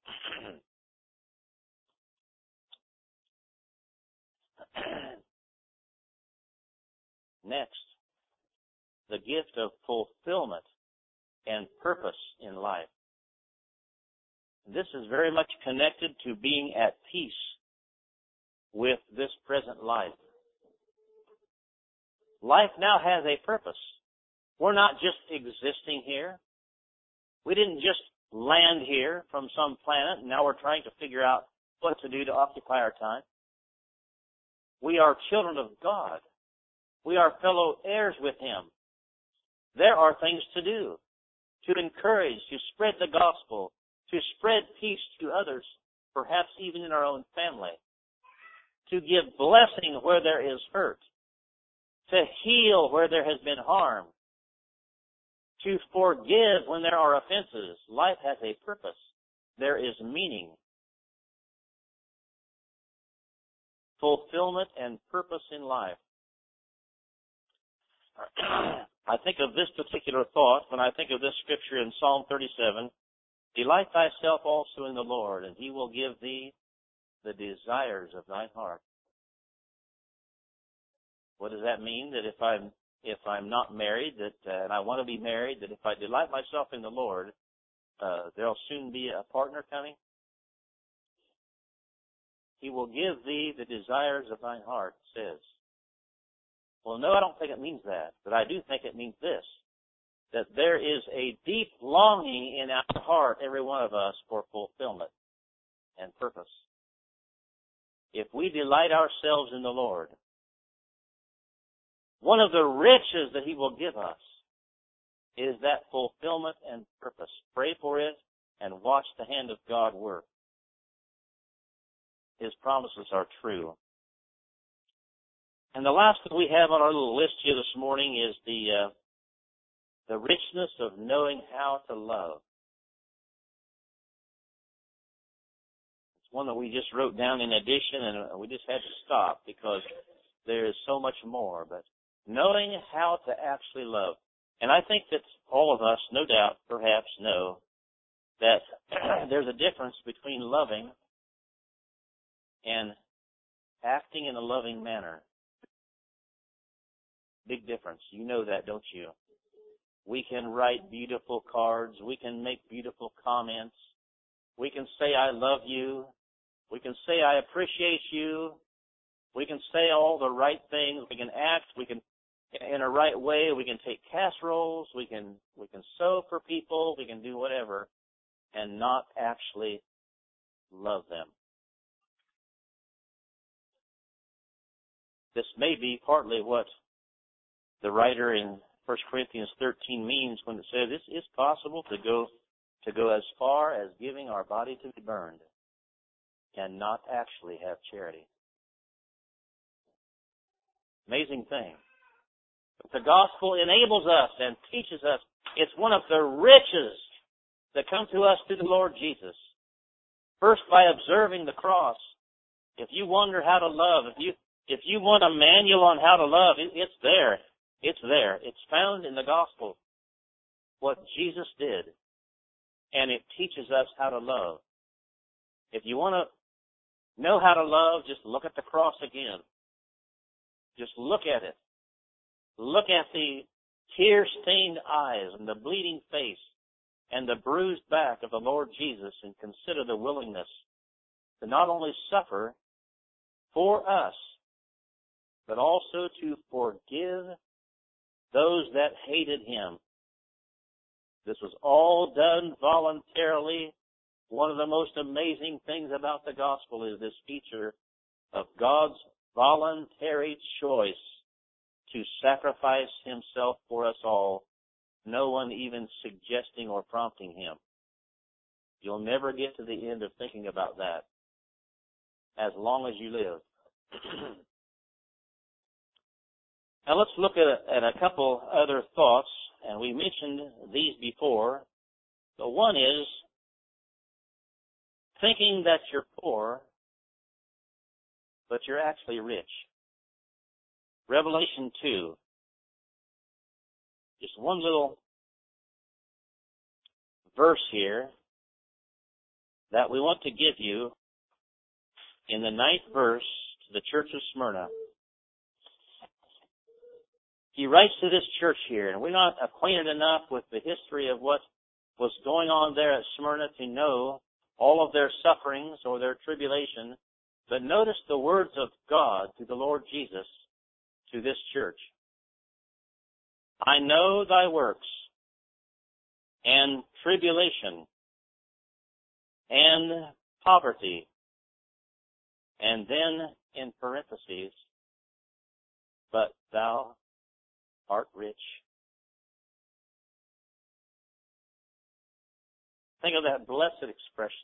Next, the gift of fulfillment and purpose in life. This is very much connected to being at peace with this present life. Life now has a purpose. We're not just existing here. We didn't just land here from some planet and now we're trying to figure out what to do to occupy our time. We are children of God. We are fellow heirs with Him. There are things to do, to encourage, to spread the gospel, to spread peace to others, perhaps even in our own family, to give blessing where there is hurt, to heal where there has been harm, to forgive when there are offenses. Life has a purpose. There is meaning. Fulfillment and purpose in life. I think of this particular thought when I think of this scripture in Psalm 37. Delight thyself also in the Lord, and He will give thee the desires of thine heart. What does that mean? That if I'm not married, and I want to be married, that if I delight myself in the Lord, there'll soon be a partner coming. He will give thee the desires of thine heart, it says. Well, no, I don't think it means that, but I do think it means this, that there is a deep longing in our heart, every one of us, for fulfillment and purpose. If we delight ourselves in the Lord, one of the riches that He will give us is that fulfillment and purpose. Pray for it and watch the hand of God work. His promises are true. And the last that we have on our little list here this morning is the richness of knowing how to love. It's one that we just wrote down in addition, and we just had to stop because there is so much more. But knowing how to actually love. And I think that all of us, no doubt, perhaps know that there's a difference between loving and acting in a loving manner. Big difference. You know that, don't you? We can write beautiful cards. We can make beautiful comments. We can say, I love you. We can say, I appreciate you. We can say all the right things. We can act. We can, in a right way, we can take casseroles. We can sew for people. We can do whatever and not actually love them. This may be partly what the writer in 1 Corinthians 13 means when it says it is possible to go as far as giving our body to be burned and not actually have charity. Amazing thing. But the gospel enables us and teaches us. It's one of the riches that come to us through the Lord Jesus. First, by observing the cross. If you wonder how to love, if you want a manual on how to love, it's there. It's there. It's found in the gospel. What Jesus did. And it teaches us how to love. If you want to know how to love, just look at the cross again. Just look at it. Look at the tear-stained eyes and the bleeding face and the bruised back of the Lord Jesus and consider the willingness to not only suffer for us, but also to forgive those that hated Him. This was all done voluntarily. One of the most amazing things about the gospel is this feature of God's voluntary choice to sacrifice Himself for us all, no one even suggesting or prompting Him. You'll never get to the end of thinking about that as long as you live. Now let's look at a couple other thoughts, and we mentioned these before. The one is thinking that you're poor but you're actually rich. Revelation 2. Just one little verse here that we want to give you in the 9th verse to the church of Smyrna. He writes to this church here, and we're not acquainted enough with the history of what was going on there at Smyrna to know all of their sufferings or their tribulation. But notice the words of God to the Lord Jesus to this church. I know thy works and tribulation and poverty. And then in parentheses, but thou art rich. Think of that blessed expression.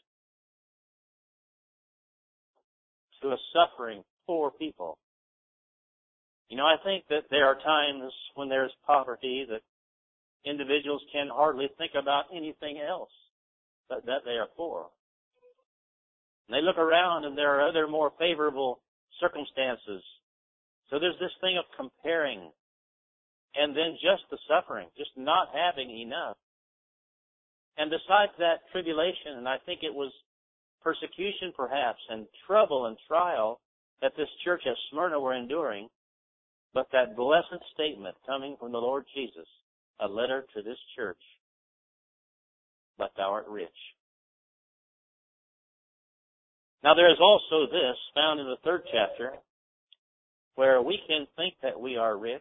To a suffering, poor people. You know, I think that there are times when there's poverty that individuals can hardly think about anything else but that they are poor. And they look around and there are other more favorable circumstances. So there's this thing of comparing. And then just the suffering, just not having enough. And besides that tribulation, and I think it was persecution perhaps, and trouble and trial that this church at Smyrna were enduring, but that blessed statement coming from the Lord Jesus, a letter to this church, but thou art rich. Now there is also this found in the 3rd chapter, where we can think that we are rich.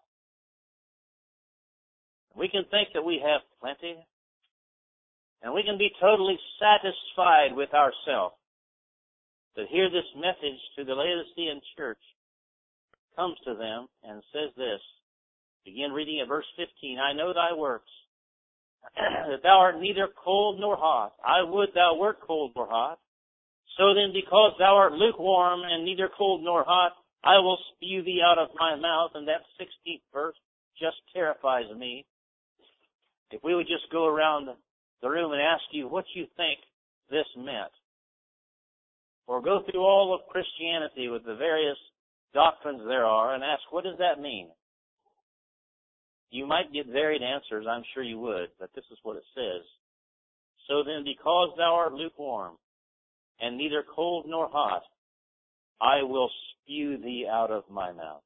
We can think that we have plenty. And we can be totally satisfied with ourselves. But here this message to the Laodicean church comes to them and says this. Begin reading at verse 15. I know thy works, that thou art neither cold nor hot. I would thou wert cold or hot. So then, because thou art lukewarm and neither cold nor hot, I will spew thee out of my mouth. And that 16th verse just terrifies me. If we would just go around the room and ask you what you think this meant, or go through all of Christianity with the various doctrines there are and ask, what does that mean? You might get varied answers, I'm sure you would, but this is what it says. So then, because thou art lukewarm, and neither cold nor hot, I will spew thee out of my mouth.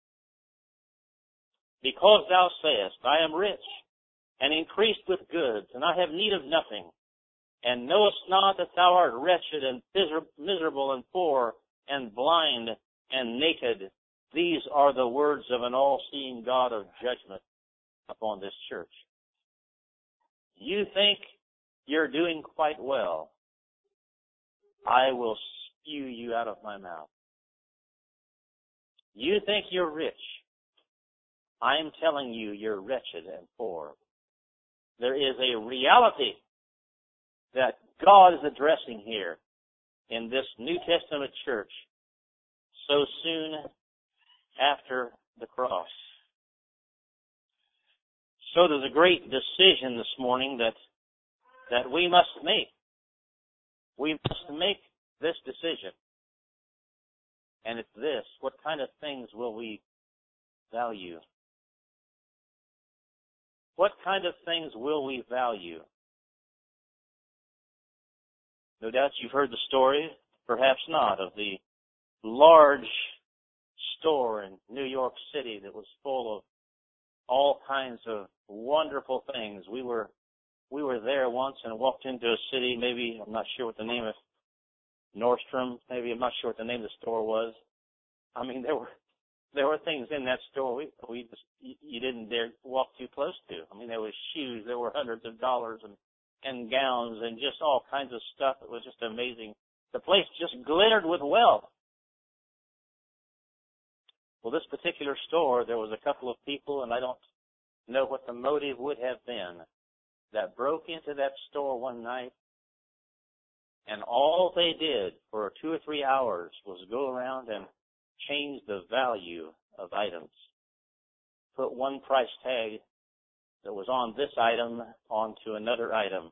Because thou sayest, I am rich, and increased with goods, and I have need of nothing, and knowest not that thou art wretched and miserable and poor and blind and naked. These are the words of an all-seeing God of judgment upon this church. You think you're doing quite well. I will spew you out of my mouth. You think you're rich. I'm telling you, you're wretched and poor. There is a reality that God is addressing here in this New Testament church so soon after the cross. So there's a great decision this morning that we must make. We must make this decision. And it's this: what kind of things will we value? What kind of things will we value? No doubt you've heard the story, perhaps not, of the large store in New York City that was full of all kinds of wonderful things. We were there once and walked into a city, maybe, I'm not sure what the name of Nordstrom, maybe, I'm not sure what the name of the store was. I mean, there were things in that store you didn't dare walk too close to. I mean, there was shoes, there were hundreds of dollars and gowns and just all kinds of stuff. It was just amazing. The place just glittered with wealth. Well, this particular store, there was a couple of people, and I don't know what the motive would have been, that broke into that store one night, and all they did for 2 or 3 hours was go around and change the value of items. Put one price tag that was on this item onto another item.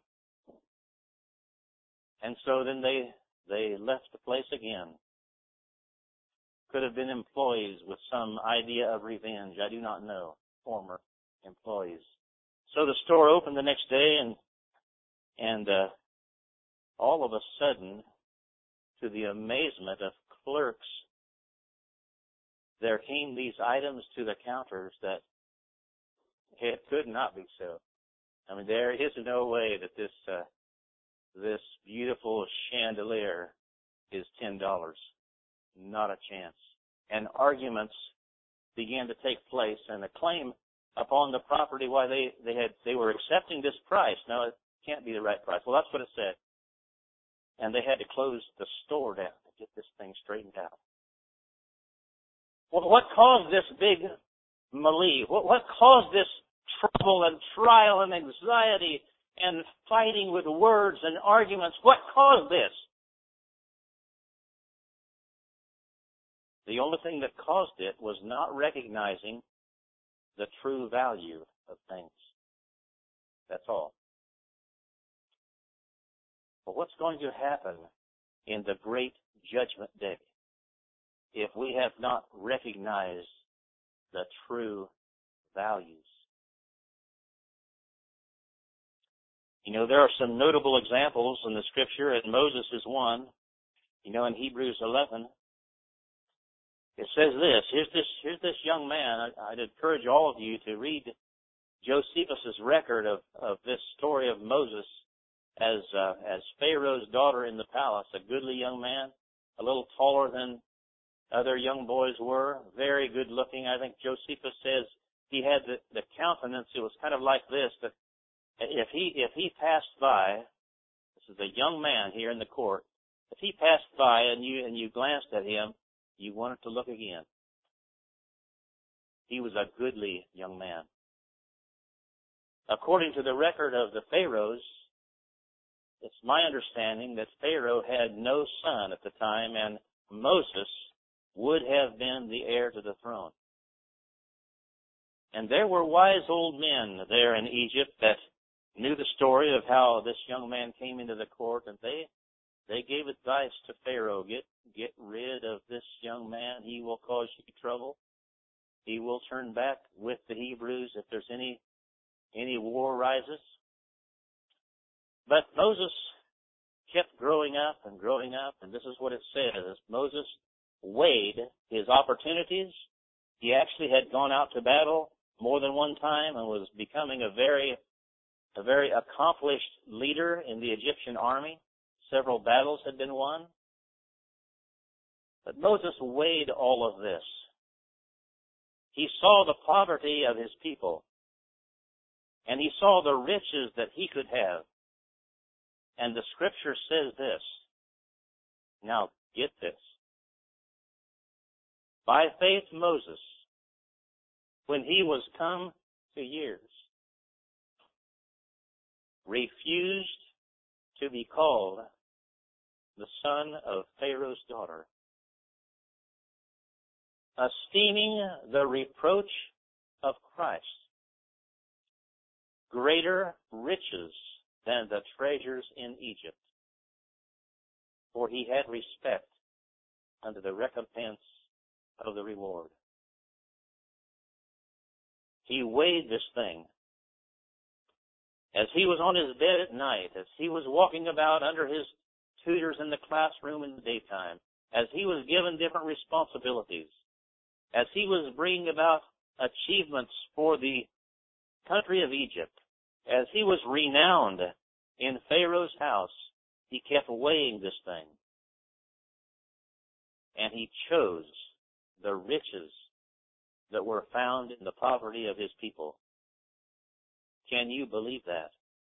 And so then they left the place again. Could have been employees with some idea of revenge. I do not know. Former employees. So the store opened the next day, and all of a sudden, to the amazement of clerks, there came these items to the counters that it could not be so. I mean, there is no way that this beautiful chandelier is $10. Not a chance. And arguments began to take place, and a claim upon the property why they were accepting this price. Now, it can't be the right price. Well, that's what it said. And they had to close the store down to get this thing straightened out. Well, what caused this big melee? What caused this trouble and trial and anxiety and fighting with words and arguments? What caused this? The only thing that caused it was not recognizing the true value of things. That's all. But what's going to happen in the great judgment day if we have not recognized the true values? You know, there are some notable examples in the Scripture, and Moses is one. You know, in Hebrews 11, it says this. Here's this young man. I'd encourage all of you to read Josephus' record of this story of Moses as Pharaoh's daughter in the palace, a goodly young man, a little taller than other young boys were, very good looking. I think Josephus says he had the countenance. It was kind of like this, that if he passed by, this is a young man here in the court, if he passed by and you glanced at him, you wanted to look again. He was a goodly young man. According to the record of the pharaohs, it's my understanding that Pharaoh had no son at the time, and Moses would have been the heir to the throne. And there were wise old men there in Egypt that knew the story of how this young man came into the court, and they gave advice to Pharaoh, get rid of this young man. He will cause you trouble. He will turn back with the Hebrews if there's any war rises. But Moses kept growing up, and this is what it says. Moses weighed his opportunities. He actually had gone out to battle more than one time and was becoming a very accomplished leader in the Egyptian army. Several battles had been won. But Moses weighed all of this. He saw the poverty of his people, and he saw the riches that he could have. And the Scripture says this. Now, get this. By faith, Moses, when he was come to years, refused to be called the son of Pharaoh's daughter, esteeming the reproach of Christ greater riches than the treasures in Egypt, for he had respect unto the recompense of the reward. He weighed this thing. As he was on his bed at night, as he was walking about under his tutors in the classroom in the daytime, as he was given different responsibilities, as he was bringing about achievements for the country of Egypt, as he was renowned in Pharaoh's house, he kept weighing this thing. And he chose the riches that were found in the poverty of his people. Can you believe that?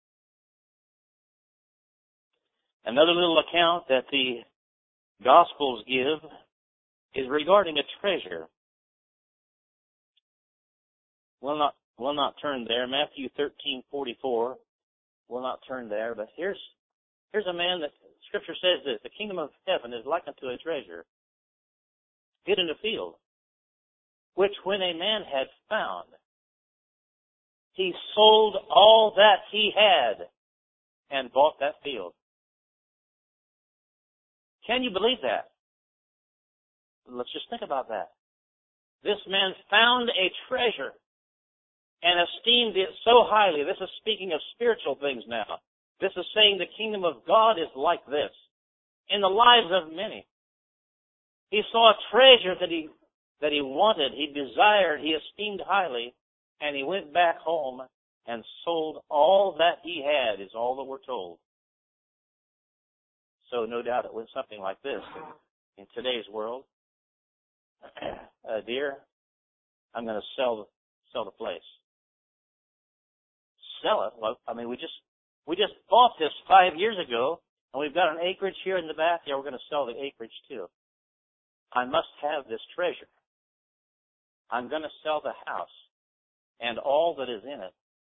Another little account that the Gospels give is regarding a treasure. We'll not turn there. Matthew 13:44. We'll not turn there, but here's a man that Scripture says this: the kingdom of heaven is like unto a treasure hid in a field, which when a man had found, he sold all that he had and bought that field. Can you believe that? Let's just think about that. This man found a treasure and esteemed it so highly. This is speaking of spiritual things now. This is saying the kingdom of God is like this in the lives of many. He saw a treasure that he wanted, he desired, he esteemed highly, and he went back home and sold all that he had, is all that we're told. So no doubt it went something like this in today's world. Dear, I'm going to sell the place. Sell it? Well, I mean, we just bought this 5 years ago, and we've got an acreage here in the back. Yeah, we're going to sell the acreage too. I must have this treasure. I'm going to sell the house and all that is in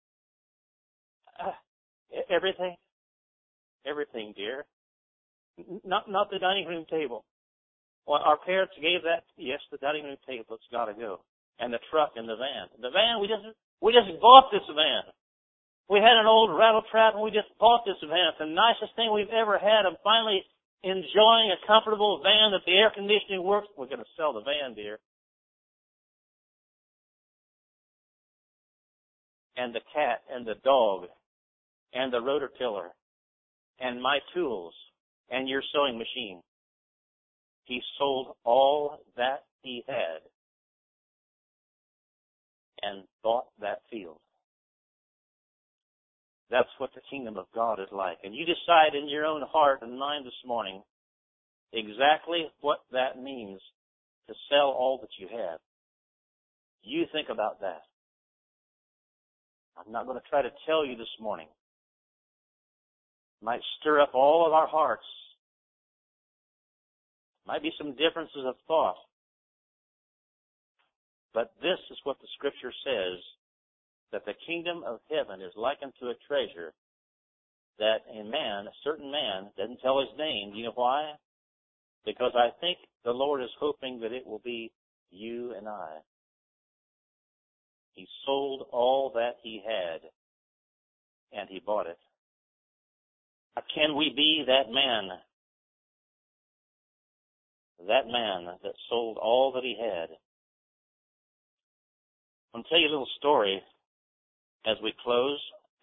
it. Everything, dear. Not the dining room table. Well, our parents gave that. Yes, the dining room table. It's got to go. And the truck and the van. The van, we just bought this van. We had an old rattle trap, and we just bought this van. It's the nicest thing we've ever had. I'm finally enjoying a comfortable van that the air conditioning works. We're going to sell the van, dear. And the cat and the dog and the rototiller and my tools and your sewing machine. He sold all that he had and bought that field. That's what the kingdom of God is like. And you decide in your own heart and mind this morning exactly what that means to sell all that you have. You think about that. I'm not going to try to tell you this morning. It might stir up all of our hearts. Might be some differences of thought. But this is what the Scripture says, that the kingdom of heaven is likened to a treasure that a certain man, doesn't tell his name. Do you know why? Because I think the Lord is hoping that it will be you and I. He sold all that he had, and he bought it. Can we be that man? That man that sold all that he had. I'm going to tell you a little story as we close.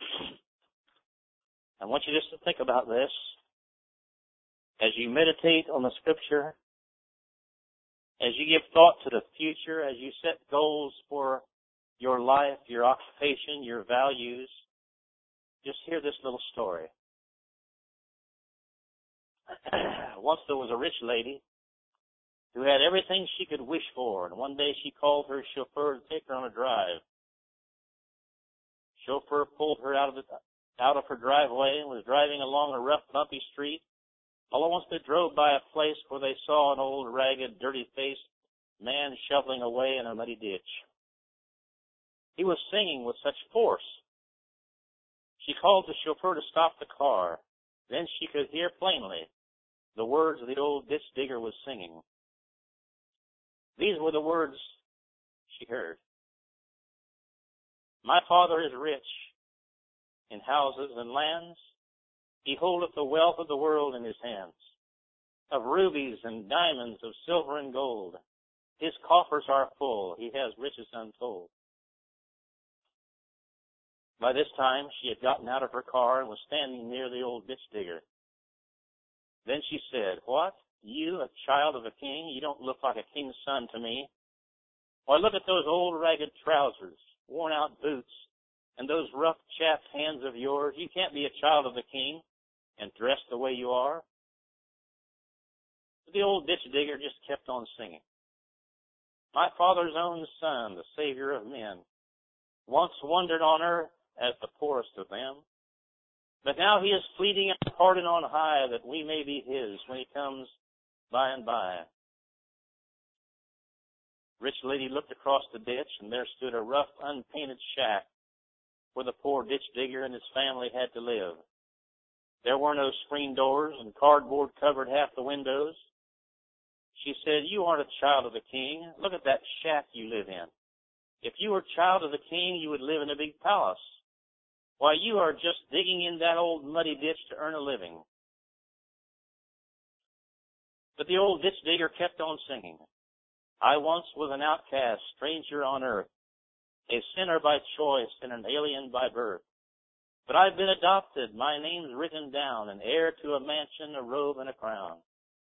I want you just to think about this. As you meditate on the Scripture, as you give thought to the future, as you set goals for your life, your occupation, your values, just hear this little story. Once there was a rich lady who had everything she could wish for, and one day she called her chauffeur to take her on a drive. Chauffeur pulled her out of her driveway and was driving along a rough, bumpy street. All at once they drove by a place where they saw an old, ragged, dirty-faced man shoveling away in a muddy ditch. He was singing with such force. She called the chauffeur to stop the car. Then she could hear plainly the words the old ditch digger was singing. These were the words she heard. My Father is rich in houses and lands. He holdeth the wealth of the world in his hands. Of rubies and diamonds, of silver and gold. His coffers are full. He has riches untold. By this time, she had gotten out of her car and was standing near the old ditch digger. Then she said, "What? You, a child of a king? You don't look like a king's son to me. Why, look at those old ragged trousers, worn-out boots, and those rough, chapped hands of yours. You can't be a child of the king and dress the way you are." But the old ditch digger just kept on singing. My Father's own Son, the Savior of men, once wandered on earth as the poorest of them. But now he is fleeting and departed on high, that we may be his when he comes by and by. Rich lady looked across the ditch, and there stood a rough, unpainted shack where the poor ditch digger and his family had to live. There were no screen doors, and cardboard covered half the windows. She said, "You aren't a child of the king. Look at that shack you live in. If you were a child of the king, you would live in a big palace. Why, you are just digging in that old muddy ditch to earn a living." But the old ditch digger kept on singing. I once was an outcast, stranger on earth, a sinner by choice and an alien by birth. But I've been adopted, my name's written down, an heir to a mansion, a robe, and a crown.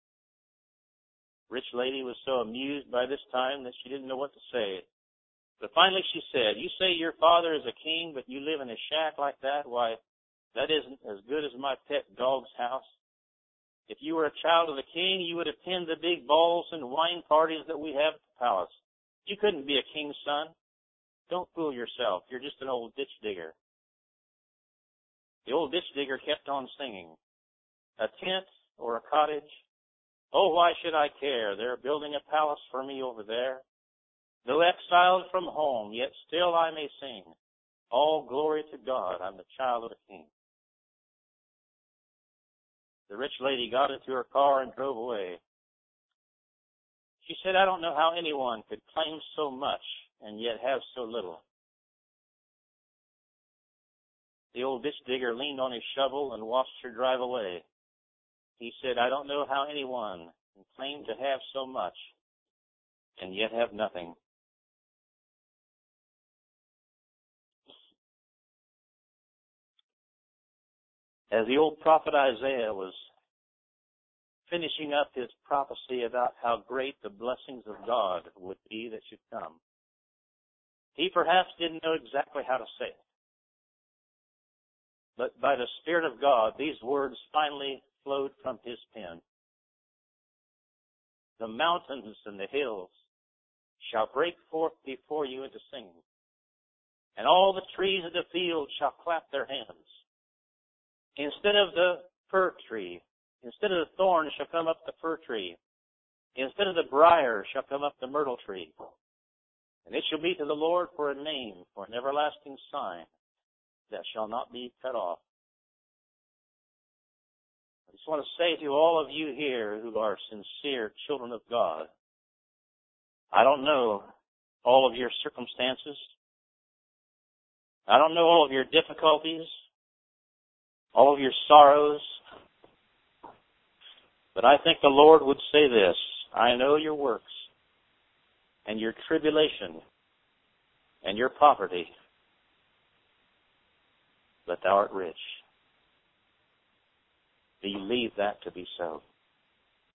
Rich lady was so amused by this time that she didn't know what to say. But finally she said, "You say your father is a king, but you live in a shack like that? Why, that isn't as good as my pet dog's house. If you were a child of the king, you would attend the big balls and wine parties that we have at the palace. You couldn't be a king's son. Don't fool yourself. You're just an old ditch digger." The old ditch digger kept on singing. "A tent or a cottage? Oh, why should I care? They're building a palace for me over there. Though exiled from home, yet still I may sing. All glory to God, I'm the child of a king." The rich lady got into her car and drove away. She said, "I don't know how anyone could claim so much and yet have so little." The old ditch digger leaned on his shovel and watched her drive away. He said, "I don't know how anyone can claim to have so much and yet have nothing." As the old prophet Isaiah was finishing up his prophecy about how great the blessings of God would be that should come, he perhaps didn't know exactly how to say it. But by the Spirit of God, these words finally flowed from his pen. "The mountains and the hills shall break forth before you into singing, and all the trees of the field shall clap their hands. Instead of the fir tree, instead of the thorn shall come up the fir tree. Instead of the briar shall come up the myrtle tree. And it shall be to the Lord for a name, for an everlasting sign that shall not be cut off." I just want to say to all of you here who are sincere children of God, I don't know all of your circumstances. I don't know all of your difficulties, all of your sorrows. But I think the Lord would say this: "I know your works and your tribulation and your poverty, but thou art rich. Believe that to be so."